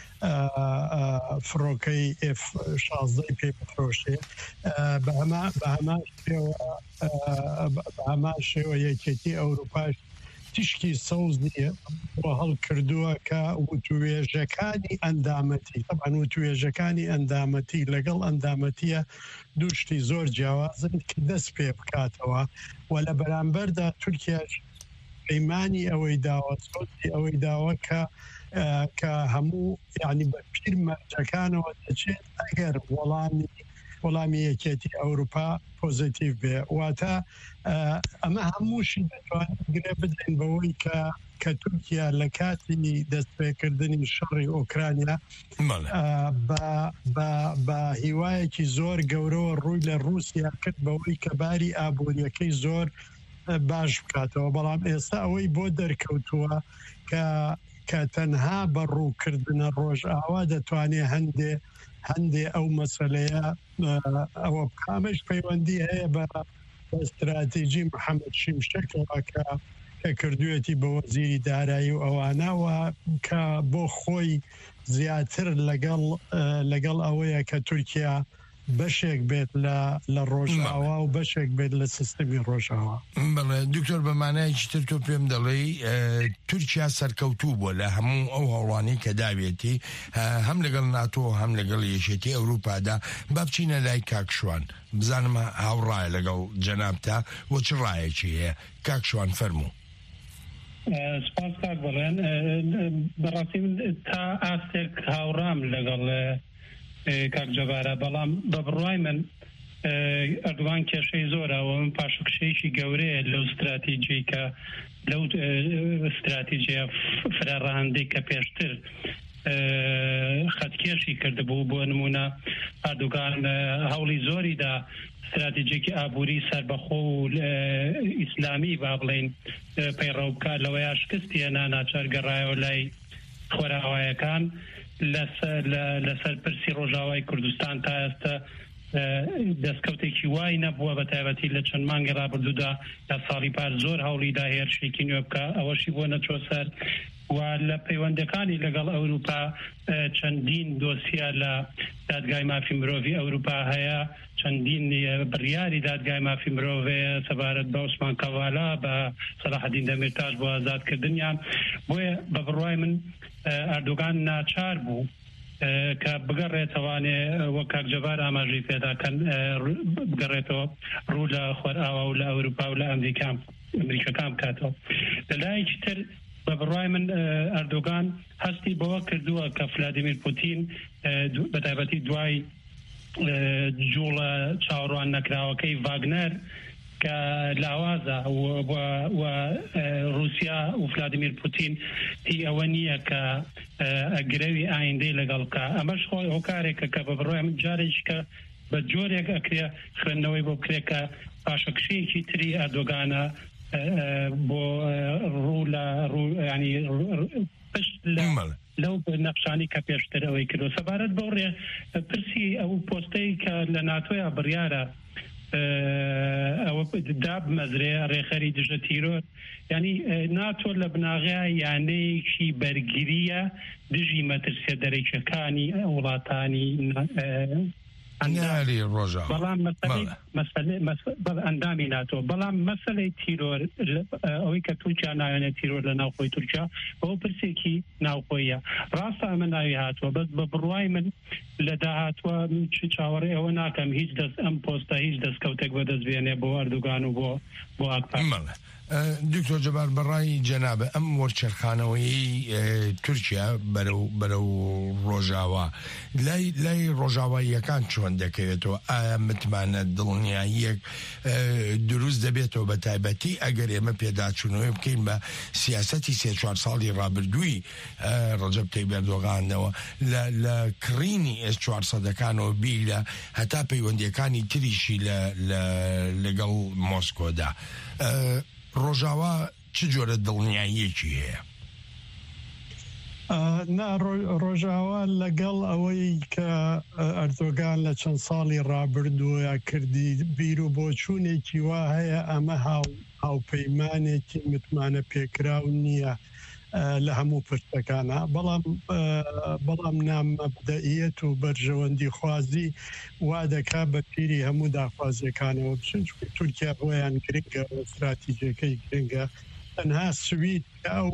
فڕۆکەی ئف شازدەی پێ بفرۆشێ بە هەمان شێوە یەکێتی ئەوروپاش تشکی سەوز نییە بۆ هەڵ کردووە کە وتوێژەکانی ئەندامەتی طبعاً وتوێژەکانی ئەندامەتی لەگەڵ ئەندامەتیە دووشتی زۆر جیاوازن کە دەست پێ بکاتەوە و لە بەرامبەردا تورکیاش پەیمانی ئەوەی داوە سۆتی ئەوەی داوە کە کە هەموو یعنی بە پیر مەرجەکانەوە دەچێت ئەگەر وەڵامی وەڵامی یەکێتی ئەوروپا پۆزیتیڤ بێ واتە ئەمە هەمووشی دەتوانێت گرێ بدەین بەوەی کە کە تورکیا لە کاتی دەستپێکردنی شەڕی ئۆکرانیا بە هیوایەکی زۆر گەورەوە ڕووی لە رووسیا کرد بەوەی کە باری ئابوووریەکەی زۆر باش بکاتەوە بەڵام ئێستا ئەوەی بۆ دەرکەوتووە کە کە تەنها بە ڕووکردنە ڕۆژئاوا دەتوانێت هەندێ هەندێ ئەو مەسەلەیە ئەوە بکامش پەیوەندی هەیە بە استراتیژی محەممەد شیمشەکەوە کە کە کردوێتی بە وەزیری دارایی و ئەوانەوە کە بۆ خۆی زیاتر لەگەڵ لەگەڵ ئەوەیە کە تورکیا بەشێک بێت لە ڕۆژئاوا و بەشێک بێت لە سیستمی ڕۆژئاوا. بەڵێ دکتۆر بەمانایکی تر تۆ پێم دەڵێ تورکیا سەرکەوتوو بووە لە هەموو ئەو هەوڵانی کە داوێتی هەم لەگەڵ ناتۆ هەم لەگەڵ یەشێتی ئەوروپادا با بچینە لای کاکشوان بزانم هاوڕایە لەگەڵ جەنابتا وە چ ڕایەکی هەیە کاکشوان فەرموو. سپاس کاک بەڵێن بەڕاستی تا ئاستێک هاوڕام لەگەڵ کاک جەبارە بەڵام بە بڕوای من ئەردوان کێشەی زۆرەوە من پاشکشەیەکی گەورەیە لەو استراتیجی کە لەو استراتیجیە فرەڕەهەندەی کە پێشتر خەتکێشی کردبوو بۆ نمونە ئەردوگان هەوڵی زۆریدا استراتیجێکی ئابووری سەربەخۆ و ئیسلامی با بڵێن پەیڕەو بکات لەوەیە شکستیە ناناچار گەڕایەوە لای خۆراوایەکان لەسەر پرسی ڕۆژاوای کوردستان تا ئێستا دەستکەوتێکی وای نەبووە بە تایبەتی لە چەند مانگە ڕابردوودا یا ساڵی پار زۆر هەوڵیدا هێرشێکی نوێ بکە ئەوەشی بۆ نەچۆ سەر و لە پەیوەندەکانی لەگەڵ ئەوروپا چەندین دۆسیە لە دادگای مافی مرۆڤی ئەوروپا هەیە چەندین بڕیاری دادگای مافی مرۆڤەیە سەبارەت بە عوسمان کەڤالا بە سەلاحەدین دەمیرتاش بۆ ئازادکردنیان بۆیە بە بڕوای من ئەردوگان ناچار بوو کە بگەڕێتەوانێ وەک کاک جەبار ئاماژەی پێداکەن بگەڕێتەوە ڕوو لە خۆرئاوا و لە ئەوروپا و لە ئەمریکەکان بکاتەوە. لەلایەکی تر بە بڕوای من ئەردوگان هەستی بەوە کردووە کە ڤلادیمیر پوتین بە تایبەتی دوای جوڵە چاوەڕوان نەکراوەکەی ڤاگنەر کە لاوازە و رووسیا و ڤلادیمیر پوتین هی ئەوە نییە کە گرەوی ئایندەی لەگەڵ بکە ئەمەش خۆی ئەو کارێکە کە بە بڕوای من جارێک کە بە جۆرێک ئەکرێ خوێندنەوەی بۆ بکرێت کە پاشەکشەیەکی تری ئەردۆگانە بۆ ڕوو لە ڕوو ینی پشت لەو نەخشانی کە پێشتر ئەوەی کردو سەبارەت بەو ڕێ پرسی ئەو پۆستەی کە لە ناتۆیە بڕیارە ئەوە داب مەزرێ ڕێخەری دژە تیرۆر ینی ناتۆ لە بناغیا یانەیەکی بەرگریە دژی مەترسیە دەرەکیەکانی وڵاتانی ئەنداری ڕۆژە بەڵام ئەندامی ناتۆ بەڵام مەسەلەی تیرۆر ئەوەی کە تورکیا ناوێنێت تیرۆر لە ناوخۆی تورکیا بەو پرسێکی ناوخۆیە ڕاستە ئەمە ناوی هاتووە بەس بە بڕوای من لە داهاتوە چاوەڕێ ئەوە ناکەم هیچ دەست ئەم پۆستە هیچ دەستکەوتێک بەدەستبێنێ بۆ ئەردوگان و بۆ بۆ ئاکپار. دکتۆر جەبار بەڕای جەنابە ئەم وەرچەرخانەوەی تورکیا بەرەو ڕۆژاوا لای لای ڕۆژاواییەکان چۆن دەکەوێتەوە ئایا متمانە دڵنیاییەک دروست دەبێتەوە بە تایبەتی ئەگەر ئێمە پێداچوونەوەی بکەین بە سیاسەتی سێ چوار ساڵی ڕابردووی ڕەجەب تەیب ئەردۆغانەوە لە کڕینی ئێس چوار سەدەکانەوە بیرە هەتا پەیوەندیەکانی تریشی لەگەڵ مۆسکۆدا ڕۆژاوا چ جۆرە دڵنیاییەکی هەیە؟ ڕۆژاوا لەگەڵ ئەوەی کە ئەردۆگان لە چەند ساڵی ڕابردووە کردی بیر و بۆچوونێکی وا هەیە ئەمە هاوپەیمانێکی متمانە پێکراو نییە لە هەموو پرسەکانە بەڵام بەڵام نامەبدەئیەت و بەرژەوەندی خوازی وا دەکا بە پیری هەموو داخوازیەکانەوە بچن تورکیا بۆیان گرنگە استراتیژیەکەی گرنگە تەنها سوید ئەو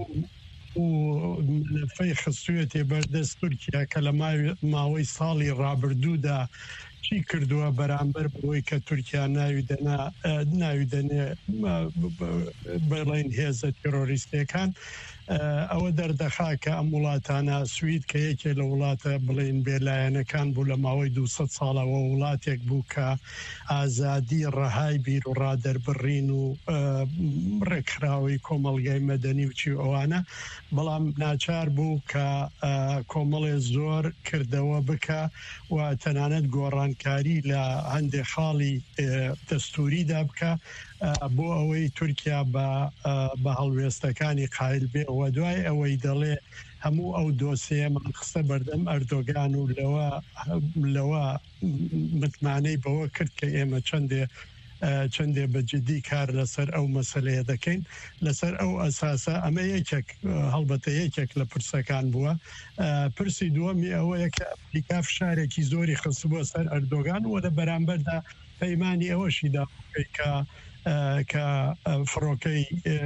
فەی خستوێتێ بەردەست تورکیا کە لە ماوەی ساڵی ڕابردوودا چی کردووە بەرامبەر بۆی کە تورکیا ناوی دەنێ بەڵێن هێزە تێرۆریستەکان ئەوە دەردەخا کە ئەم وڵاتانە سوید کە یەکێ لە وڵاتە بڵێن بێلایەنەکان بوو لە ماوەی دووسەد ساڵەوە وڵاتێک بوو کە ئازادی ڕەهای بیر و ڕادەربڕین و ڕێکخراوی کۆمەڵگای مەدەنی و چی ئەوانە بەڵام ناچار بوو کە کۆمەڵێ زۆر کردەوە بکە و تەنانەت گۆڕانکاری لە هەندێک خاڵی دەستوریدا بکە بۆ ئەوەی تورکیا بە هەڵوێستەکانی قایل بێ و دوای ئەوەی دەڵێ هەموو ئەو دۆسیەمان قسە بەردەم ئەردۆگان و لەوە لەوە متمانەی بەوە کرد کە ئێمە چەندێ چەندێ بەجددی کار لەسەر ئەو مەسلەیە دەکەین لەسەر ئەو ئەساسە ئەمە یەکێک هەڵبەتە یەکێک لە پرسەکان بووە پرسی دووەمی ئەوەیە کە ئەمریکا فشارێکی زۆری خستبووە سەر ئەردۆگان و لە بەرامبەردا پەیمانی ئەوەشی داکەی کە کە فڕۆکەی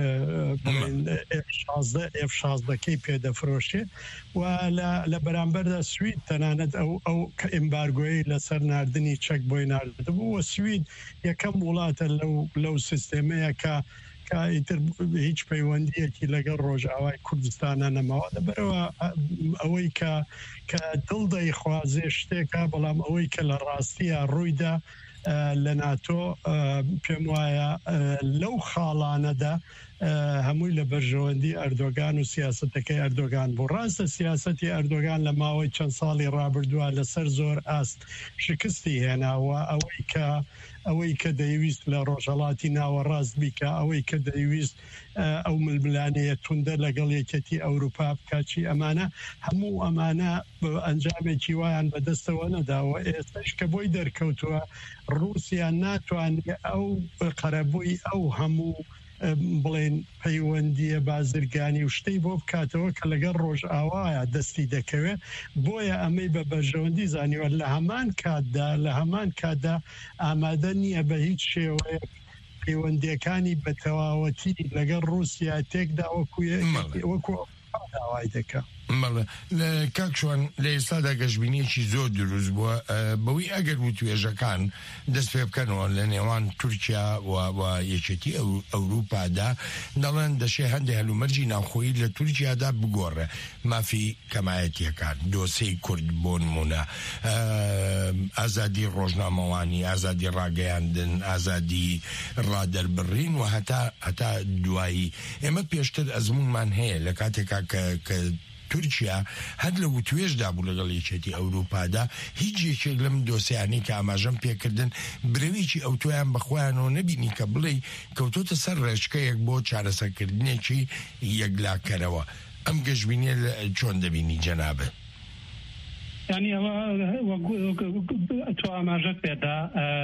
ئێف شازدەکەی پێدەفرۆشێ و لە بەرامبەردا سوید تەنانەت ئەو ئەو کە ئیمبارگۆی لەسەر ناردنی چەک بۆی ناردبوو و سوید یەکەم وڵاتە لەو سیستێمەیە کە کائیتر هیچ پەیوەندیەکی لەگەڵ ڕۆژئاوای کوردستانە نەماوە دەبەرەوە ئەوەی کە کە دڵدەی خوازێ شتێکە بەڵام ئەوەی کە لە ڕاستیە ڕوویدا لە ناتۆ پێم وایە لەو خاڵانەدا هەمووی لە بەرژەوەندی ئەردۆگان و سیاستەکەی ئەردۆگان بوو ڕاستە سیاسەتی ئەردۆگان لە ماوەی چەند ساڵی ڕابردووە لەسەر زۆر ئاست شکستی هێناوە ئەوەی کە ئەوەی کە دەیویست لە ڕۆژهەڵاتی ناوەڕاست بیکە ئەوەی کە دەیویست ئەو ململانەیە توندە لەگەڵ یەکەتی ئەوروپا بکاچی ئەمانە هەموو ئەمانە ئەنجامێکی وایان بەدەستەوە نەداوە ئێستش کە بۆی دەرکەوتووە رووسیا ناتوانێت ئەو قەرەبووی ئەو هەموو بڵێن پەیوەندیە بازرگانی و شتەی بۆ بکاتەوە کە لەگەڵ ڕۆژ ئاوایە دەستی دەکەوێت بۆیە ئەمەی بە بەرژەوەندی زانیوە لە هەمان کاتدا لە هەمان کاتدا ئامادە نییە بە هیچ شێوەیە پەیوەندیەکانی بە تەواوەتی لەگەڵ رووسیا تێکدا وەکو داوای دەکە کاکشوان لە ئێستادا گەشتبینیەکی زۆر دروست بووە بەوەی ئەگەر و توێژەکان دەست پێ بکەنەوە لە نێوان تورکیا و یەکێتی ئەوروپادا دەڵێن دەشێ هەندێک هەلومەرجی ناوخۆیی لە تورکیادا بگۆڕێ مافی کەمایەتیەکان دۆسەی کورد بۆ نمونە ئازادی ڕۆژنامەوانی ئازادی ڕاگەیاندن ئازادی ڕادەربڕین و هەتا هەتا دوایی ئێمە پێشتر ئەزمونمان هەیە لە کاتێکا کە تورکیا هەر لە وتوێژدا بوو لەگەڵ یەکێتی ئەوروپادا هیچ یەکێک لەم دۆسیانەی کە ئاماژەم پێکردن برەوێکی ئەو تۆیان بەخۆیانەوە نەبینی کە بڵێ کەوتۆتە سەر ڕێچکەیەک بۆ چارەسەرکردنێکی یەکلاکەرەوە ئەم گەشتبینیە چۆن دەبینی جەنابێت؟ ینی ئەوە تۆ ئاماژەت پێدا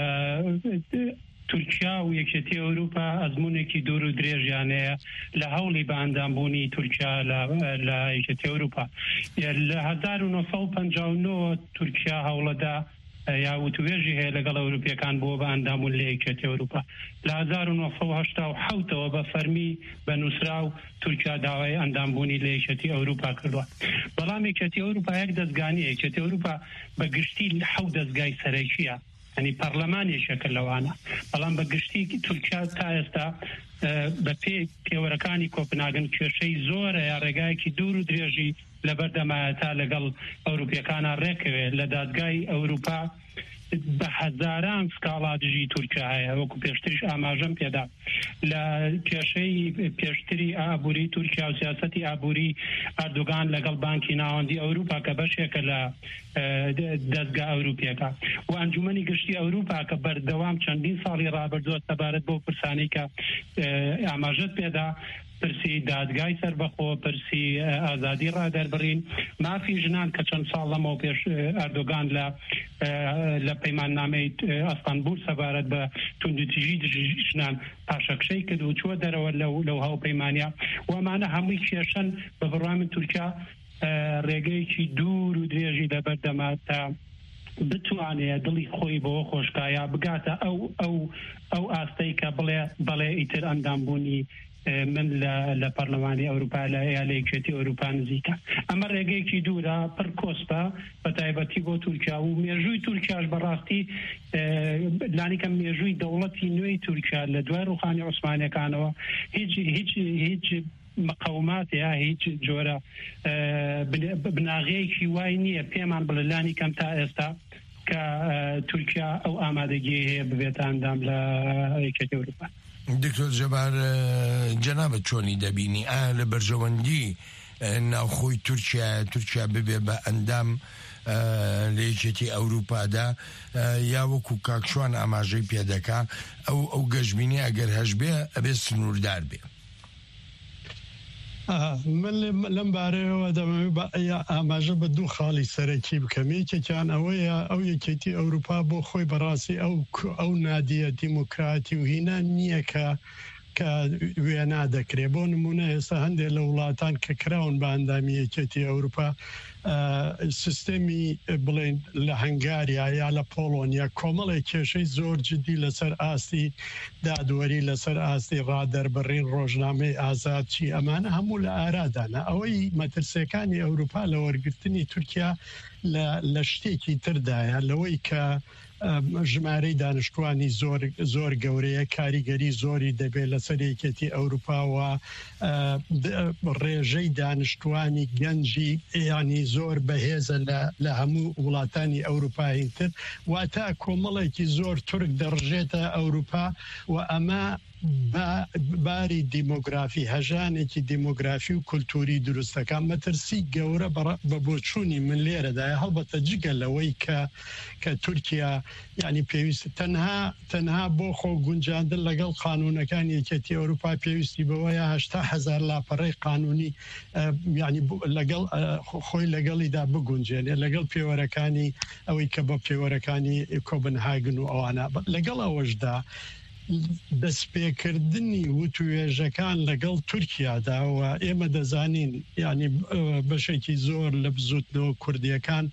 تورکیا و یەکێتی ئەوروپا ئەزمونێکی دوور و درێژیانەیە لە هەوڵی بە ئەندامبوونی تورکیا لە یەکێتی ئەوروپا لە هەزار و نۆ سەد و پەنجا و نۆ تورکیا هەوڵەدا یا وتوێژی هەیە لەگەڵ ئەوروپیەکان بۆ بە ئەندامبوون لە یەکێتی ئەوروپا لە هەزار و نۆ سەد و هەشتا و حەوتەوە بە فەرمی بە نووسرا و تورکیا داوای ئەندامبوونی لە یەکێتی ئەوروپا کردووە بەڵام یەکێتی ئەوروپا یەک دەستگانیە یەکێتی ئەوروپا بە گشتی حەوت دەستگای سەرەکیە ینی پەرلەمانێکێکە لەوانە بەڵام بە گشتی تورکیا تا ئێستا بە پێ پێوەرەکانی کۆپناگن کێشەی زۆرە یا ڕێگایەکی دوور و درێژی لەبەردەمایە تا لەگەڵ ئەوروپیەکانە ڕێکەوێت لە دادگای ئەوروپا بە هەزاران سکاڵا دژی تورکیا هەیە وەکو پێشتریش ئاماژەم پێدا لە کێشەی پێشتری ئابووری تورکیا و سیاسەتی ئابووری ئەردۆگان لەگەڵ بانکی ناوەندی ئەوروپا کە بەشێکە لە دەستگا ئەوروپیەکە و ئەنجومەنی گشتی ئەوروپا کە بەردەوام چەندین ساڵی ڕابردووە سەبارەت بۆ پرسانی کە ئاماژەت پێدا پرسی دادگای سربەخۆ پرسی ئازادی ڕادەربڕین مافی ژنان کە چەند ساڵ لەمەوە پێش ئەردۆگان لە لە پەیماننامەی ئەستانبول سەبارەت بە توندوتیژی ژنان پاشەکشەی کرد و چوە دەرەوە لەو لەو هاوپەیمانیە وەمانە هەمووی کێشەن بە بڕوای من تورکیا ڕێگەیەکی دوور و درێژی لەبەردەما تا بتوانێت دڵی خۆی بەوە خۆشکایە بگاتە ئەو ئەو ئەو ئاستەی کە بڵێ بەڵێ ئیتر ئەندامبوونی من لە پەرلەمانی ئەوروپا لە یا لە یەکێتی ئەوروپا نزیکە ئەمە ڕێگەیەکی دوورە پڕ کۆسپە بە تایبەتی بۆ تورکیا و مێژووی تورکیاش بەڕاستی لانیکە مێژووی دەوڵەتی نوێی تورکیا لە دوای ڕوخانی عوسمانیەکانەوە هیچ هیچ هیچ مقاومات یا هیچ جۆرە بناغەیەکی وای نییە پێمان بڵێ لانی کەم تا ئێستا کە تورکیا ئەو ئامادەگی هەیە ببێت ئەندام لە یەکێتی ئەوروپا. دکتۆر جەبار جەنابەت چۆنی دەبینی ئایا لە بەرژەوەندی ناوخۆی تورکیا تورکیا ببێ بە ئەندام لە یەکێتی ئەوروپادا یا وەکو کاکشوان ئاماژەی پێدەکا ئەو ئەو گەشتبینی ئەگەر هەش بێ ئەبێ سنووردار بێ. من لەم بارەیەوە دەمەوێت بە ئاماژە بە دوو خاڵی سەرەکی بکەم یەکێکیان ئەوەیە ئەو یەکێتی ئەوروپا بۆ خۆی بەڕاستی ئەو ئەو نادیە دیموکراتی و هینا نییە کە کە وێنا دەکرێت بۆ نمونە ئێستا هەندێک لە وڵاتان کە کراون بە ئەندامی یەکێتی ئەوروپا سیستەمی بڵێن لە هەنگاریا یا لە پۆلۆنیا کۆمەڵی کێشەی زۆر جدی لەسەر ئاستی دادوەری لەسەر ئاستی ڕادەربڕین ڕۆژنامەی ئازاد چی ئەمانە هەموو لە ئارادانە ئەوەی مەترسیەکانی ئەوروپا لە وەرگرتنی تورکیا لە شتێکی تردایە لەوەی کە ژمارەی دانیشتوانی زۆر زۆر گەورەیە کاریگەری زۆری دەبێت لەسەر یەکێتی ئەوروپاوە ڕێژەی دانیشتوانی گەنجی ینی زۆر بەهێزە لە هەموو وڵاتانی ئەوروپایی تر واتە کۆمەڵێکی زۆر تورک دەڕژێتە ئەوروپا و ئەمە باری دیمۆگرافی هەژانێکی دیمۆگرافی و کولتوری دروستەکان مەترسی گەورە بە بۆچوونی من لێرەدای هەڵبەتە جگە لەوەی کە کە تورکیا ینی پێویست تەنها تەنها بۆ خۆ گونجاندن لەگەڵ قانونەکان یەکێتی ئەوروپا پێویستی بەوەیە هەشتا هەزار لاپەڕەی قانونی ینی لەگەڵ خۆی لەگەڵیدا بگونجێنێ لەگەڵ پێوەرەکانی ئەوەی کە بە پێوەرەکانی کۆبنهاگن و ئەوانە لەگەڵ ئەوەشدا دەستپێکردنی وتوێژەکان لەگەڵ تورکیاداوە ئێمە دەزانین ینی بەشێکی زۆر لە بزوتنەوە کوردیەکان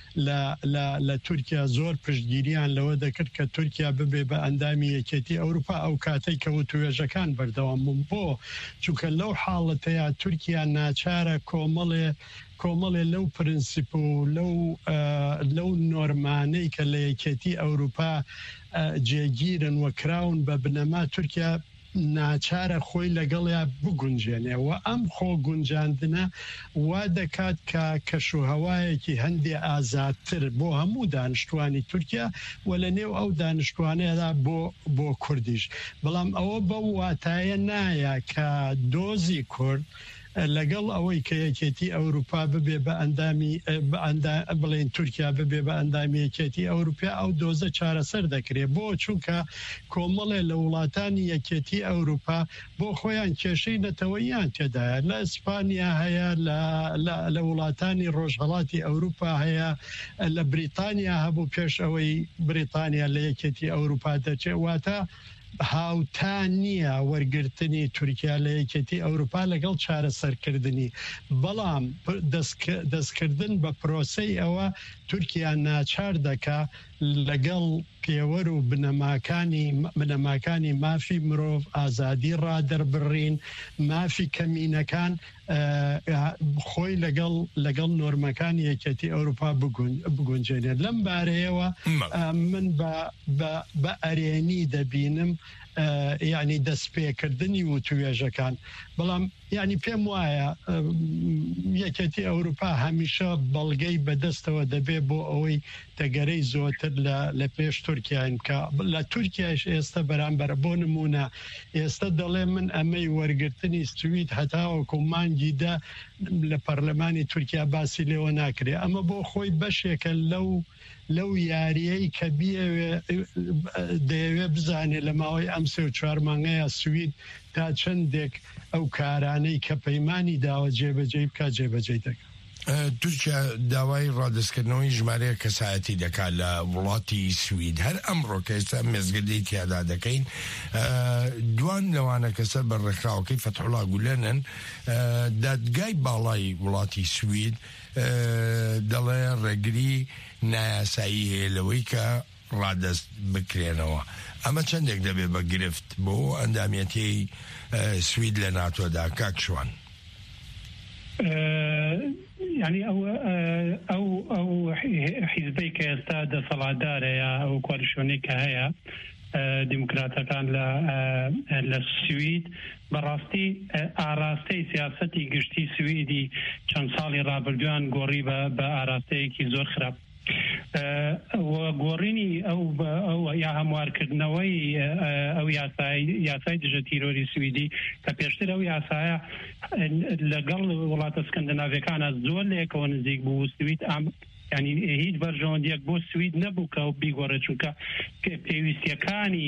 لە تورکیا زۆر پشتگیریان لەوە دەکرد کە تورکیا ببێ بە ئەندامی یەکێتی ئەوروپا ئەو کاتەی کە وتوێژەکان بەردەوام بۆ چونکە لەو حاڵەتەیە تورکیا ناچارە کۆمەڵێ کۆمەڵێ لەو پرینسیپ و لەو لەو نۆرمانەی کە لە یەکێتی ئەوروپا جێگیرن و کراون بە بنەما تورکیا ناچارە خۆی لەگەڵیا بگونجێنێ و ئەم خۆ گونجاندنە وا دەکات کە کەشوهەوایەکی هەندێ ئازادتر بۆ هەموو دانیشتوانی تورکیا و لە نێو ئەو دانیشتوانەیەدا بۆ بۆ کوردیش بەڵام ئەوە بە واتایە نایە کە دۆزی کورد لەگەڵ ئەوەی کە یەکێتی ئەوروپا ببێ بە ئەندامی بڵێن تورکیا ببێ بە ئەندامی یەکێتی ئەوروپا ئەو دۆزە چارەسەر دەکرێت بۆ چونکە کۆمەڵێ لە وڵاتانی یەکێتی ئەوروپا بۆ خۆیان کێشەی نەتەوەییان تێدایە لە ئیسپانیا هەیە لە وڵاتانی ڕۆژهەڵاتی ئەوروپا هەیە لە بریتانیا هەبوو پێش ئەوەی بریتانیا لە یەکێتی ئەوروپا دەچێت واتە هاوتان نییە وەرگرتنی تورکیا لە یەکێتی ئەوروپا لەگەڵ چارەسەرکردنی بەڵام دەستکردن بە پرۆسەی ئەوە تورکیا ناچار دەکا لەگەڵ پێوەر و بنەماکانی بنەماکانی مافی مرۆڤ ئازادی ڕادەربڕین مافی کەمینەکان خۆی لەگەڵ لەگەڵ نۆرمەکانی یەکێتی ئەوروپا بگونجێنێت لەم بارەیەوە من بە ئەرێنی دەبینم ینی دەستپێکردنی وتوێژەکان بەڵام ینی پێم وایە یەکێتی ئەوروپا هەمیشە بەڵگەی بەدەستەوە دەبێت بۆ ئەوەی دەگەرەی زۆتر لە پێش تورکیاین کە لە تورکیاش ئێستا بەرامبەر بۆ نمونە ئێستا دەڵێ من ئەمەی وەرگرتنی سوید هەتاوەکو مانگیدا لە پەرلەمانی تورکیا باسی لێوە ناکرێ ئەمە بۆ خۆی بەشێکە لەو لەو یاریەی کە دەیەوێ بزانێت لە ماوەی ئەم سێ و چوار مانگەیە سوید تا چەندێک ئەو کارانەی کە پەیمانی داوە جێبەجێ بکات جێبەجێ دەکات. تورکیا داوای ڕادستکردنەوەی ژمارەیە کەسایەتی دەکات لە وڵاتی سوید. هەر ئەمڕۆ کە ئێستا مێزگردەی تیادا دەکەین دوان لەوانە کەسە بەڕێکخراوەکەی فەتحوڵا گولێنن دادگای باڵای وڵاتی سوید دەڵێ ڕێگری نایاسایی هەیە لەوەی کە ڕادەست بکرێنەوە. ئەمە چەندێک دەبێ بە گرفت بۆ ئەندامەتی سوید لە ناتۆدا کاکشوان؟ يعني او او او حزبي كاستا دسەڵاتدارەیە ئەو کوالشۆنەی کە هەیە دیموکراتەکان لە لە سوید بەڕاستی ئاراستەی سیاسەتی گشتی سویدی چەند ساڵی ڕابردویان گۆڕی بە ئاراستەیەکی زۆر خراپ. گۆڕینی ئەو ئەو یا هەموارکردنەوەی ئەو یاسای دژە تیرۆری سویدی کە پێشتر ئەو یاسایە لەگەڵ وڵاتە سکەندناڤیەکانە زۆر لێکەوە نزیک بوو. سوید ینی هیچ بەرژەوەندیەک بۆ سوید نەبوو کە بیگۆڕێت، چونکە پێویستیەکانی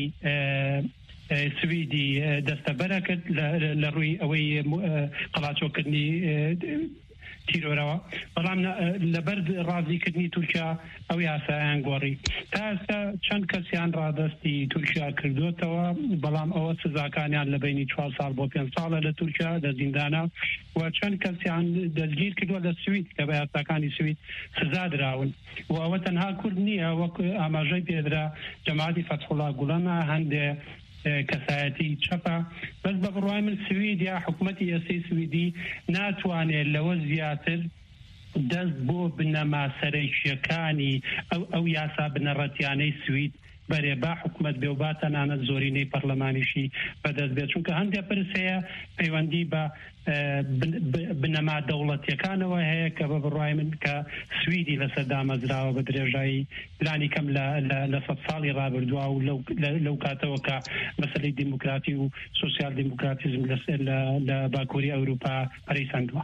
سویدی دەستەبەرە کرد لە ڕووی ئەوەی قەڵاچۆکردنی تیرۆرەوە، بەڵام لەبەر ڕازیکردنی تورکیا ئەو یاسایان گۆڕی. تا ئێستا چەند کەسیان ڕادەستی تورکیا کردوتەوە، بەڵام ئەوە سزاکانیان لە بینی چوار ساڵ بۆ پێنج ساڵە لە تورکیا لە زیندانە، و چەند کەسیان دەستگیر کردووە لە سوید کە بە یاساکانی سوید سزا دراون. و ئەوە تەنها کورد نییە، وەک ئاماژەی پێدرا جەماعەتی فەتحوڵا گوڵەمە هەندێ کەسایەتی چەپە، بەس بە بڕوای من سوید یا حکوومەتی ئێستای سویدی ناتوانێت لەوە زیاتر دەست بۆ بنەما سەرەکیەکانی ئەو ئەو یاسا بنەڕەتیانەی سوید بەرێ با حکوومەت بێ و با تەنانەت زۆرینەی پەرلەمانیشی بەدەست بێت، چونکە هەندێک پرس هەیە پەیوەندی بە بنەما دەوڵەتیەکانەوە هەیە کە بە بڕوای من کە سویدی لەسەر دامەزراوە بە درێژایی پلانی کەم لە سەد ساڵی ڕابردووە و لەو کاتەوە کە مەسەلەی دیموکراتی و سۆسیال دیموکراتیزم لە باکووری ئەوروپا پەرەیساندووە.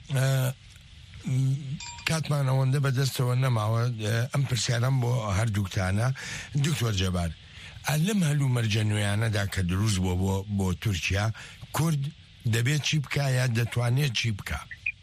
کاتمان ئەوەندە بەدەستەوە نەماوە ئەم پرسیارم بۆ هەردووکتانە. دکتۆر جەبار، لەم هەلوو مەرجە نوێیانەدا کە دروست بووە بۆ تورکیا، کورد دەبێت چی بکە یا دەتوانێت چی بکە؟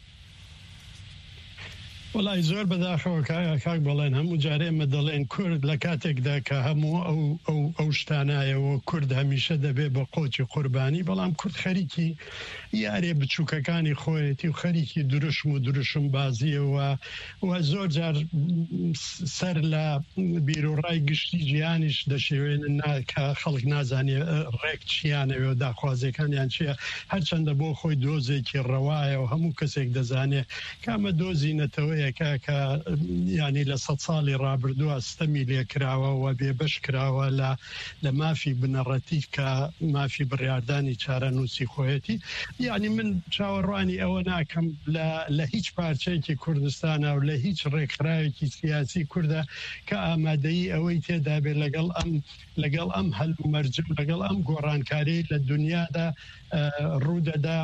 وڵای زۆر بەداخەوە کاک بەڵێن هەموو جارێ ئێمە دەڵێن کورد لە کاتێکدا کە هەموو ئەو ئەو شتانایەوە کورد هەمیشە دەبێت بە قۆچی قوربانی، بەڵام کورد خەریکی یارێ بچووکەکانی خۆیەتی و خەریکی دروشم و دروشم بازیەوە و زۆر جار سەر لە بیرۆڕای گشتی ژیانیش دەشێوێنن کە خەڵک نازانێ ڕێک چیانەوێ و داخوازیەکانیان چییە، هەرچەندە بۆ خۆی دۆزێکی ڕەوایە و هەموو کەسێک دەزانێ کامە دۆزینەتەوەی کە ینی لە سەد ساڵی ڕابردووە ستەمی لێکراوە و بێبەش کراوە لە لە مافی بنەڕەتی کە مافی بڕیاردانی چارەنووسی خۆیەتی. یعنی من چاوەڕوانی ئەوە ناکەم لە هیچ پارچەیەکی کوردستانە و لە هیچ ڕێکخراوێکی سیاسی کووردە کە ئامادەیی ئەوەی تێدا بێت لەگەڵ ئەم لەگەڵ ئەم هەلو مەرجم لەگەڵ ئەم گۆڕانکاری لە دنیادا ڕوودەدا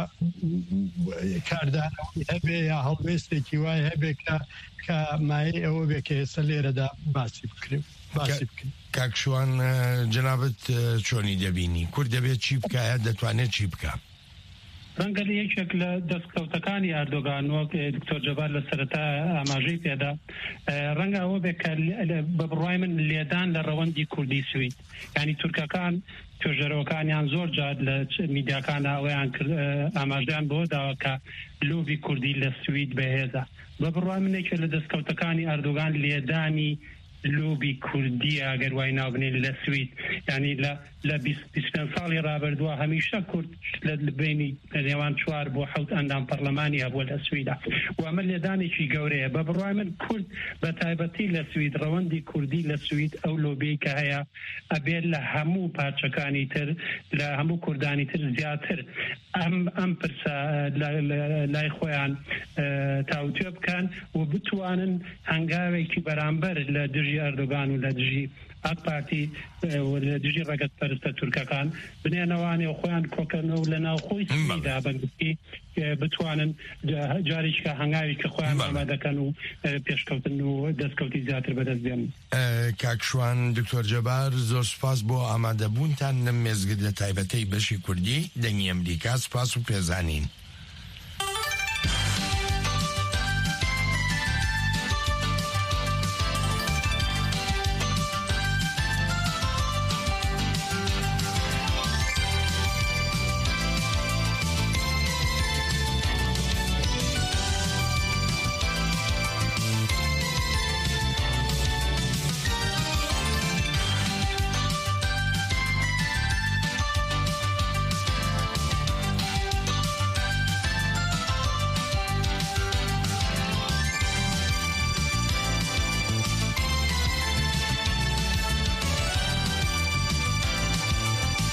کاردانەوەی هەبێ یا هەڵوێستێکی وای هەبێ کە مایە ئەوە بێ کە ئێستا لێرەدا باسی بکرێت. کاکشوان جنابەت چۆنی دەبینی؟ کورد دەبێت چی بکە یا دەتوانێت چی بکە؟ ڕەنگە لە یەکێک لە دەستکەوتەکانی ئەردۆغان وەک دکتۆر جەبار لە سەرەتا ئاماژەی پێدا، ڕەنگە ئەوە بێ کە بە بڕوای من لێدان لە ڕەوەندی کوردی سوید، ینی تورکەکان توێژەرەوەکانیان زۆر جار لە میدیاکانە ئەوەیان ئاماژدەیان بۆ داوە کە لۆبی کوردی لە سوید بەهێزە. بە بڕوای منێکێک لە دەستکەوتەکانی ئەردۆغان لێدانی لۆبی کوردی ئەگەر وای ناوبنێت لە سوید، ینی لە بیست پێنج ساڵی ڕابردووە هەمیشە کورد لە بینی نێوان چوار بۆ حەوت ئەندام پەرلەمانی هەبووە لە سویدا، و ئەمە لێدانێکی گەورەیە. بە بڕوای من کورد بە تایبەتی لە سوید ڕەوەندی کوردی لە سوید ئەو لۆبی کە هەیە ئەبێت لە هەموو پارچەکانی تر لە هەموو کوردانی تر زیاتر ئەم ئەم پرسە لای خۆیان تاوتوێ بکەن و بتوانن هەنگاوێکی بەرامبەر لە دژی ئەردۆغان و لە دژی ئاک پارتی دژی ڕێگەت پەرستە تورکەکان بنێنەوانی و خۆیان کۆکردنەوە لە ناو خۆی سنیدا بەنگستی بتوانن جارێککە هەنگاوی کە خۆیان ئامادەکەن و پێشکەوتن و دەستکەوتی زیاتر بەدەست بێن. کاکشوان دکتۆر جەبار زۆر سپاس بۆ ئامادەبوونتان لەم مێزگرد لە تایبەتەی بەشی کوردی دەنگی ئەمریکا. سپاس و پێزانین.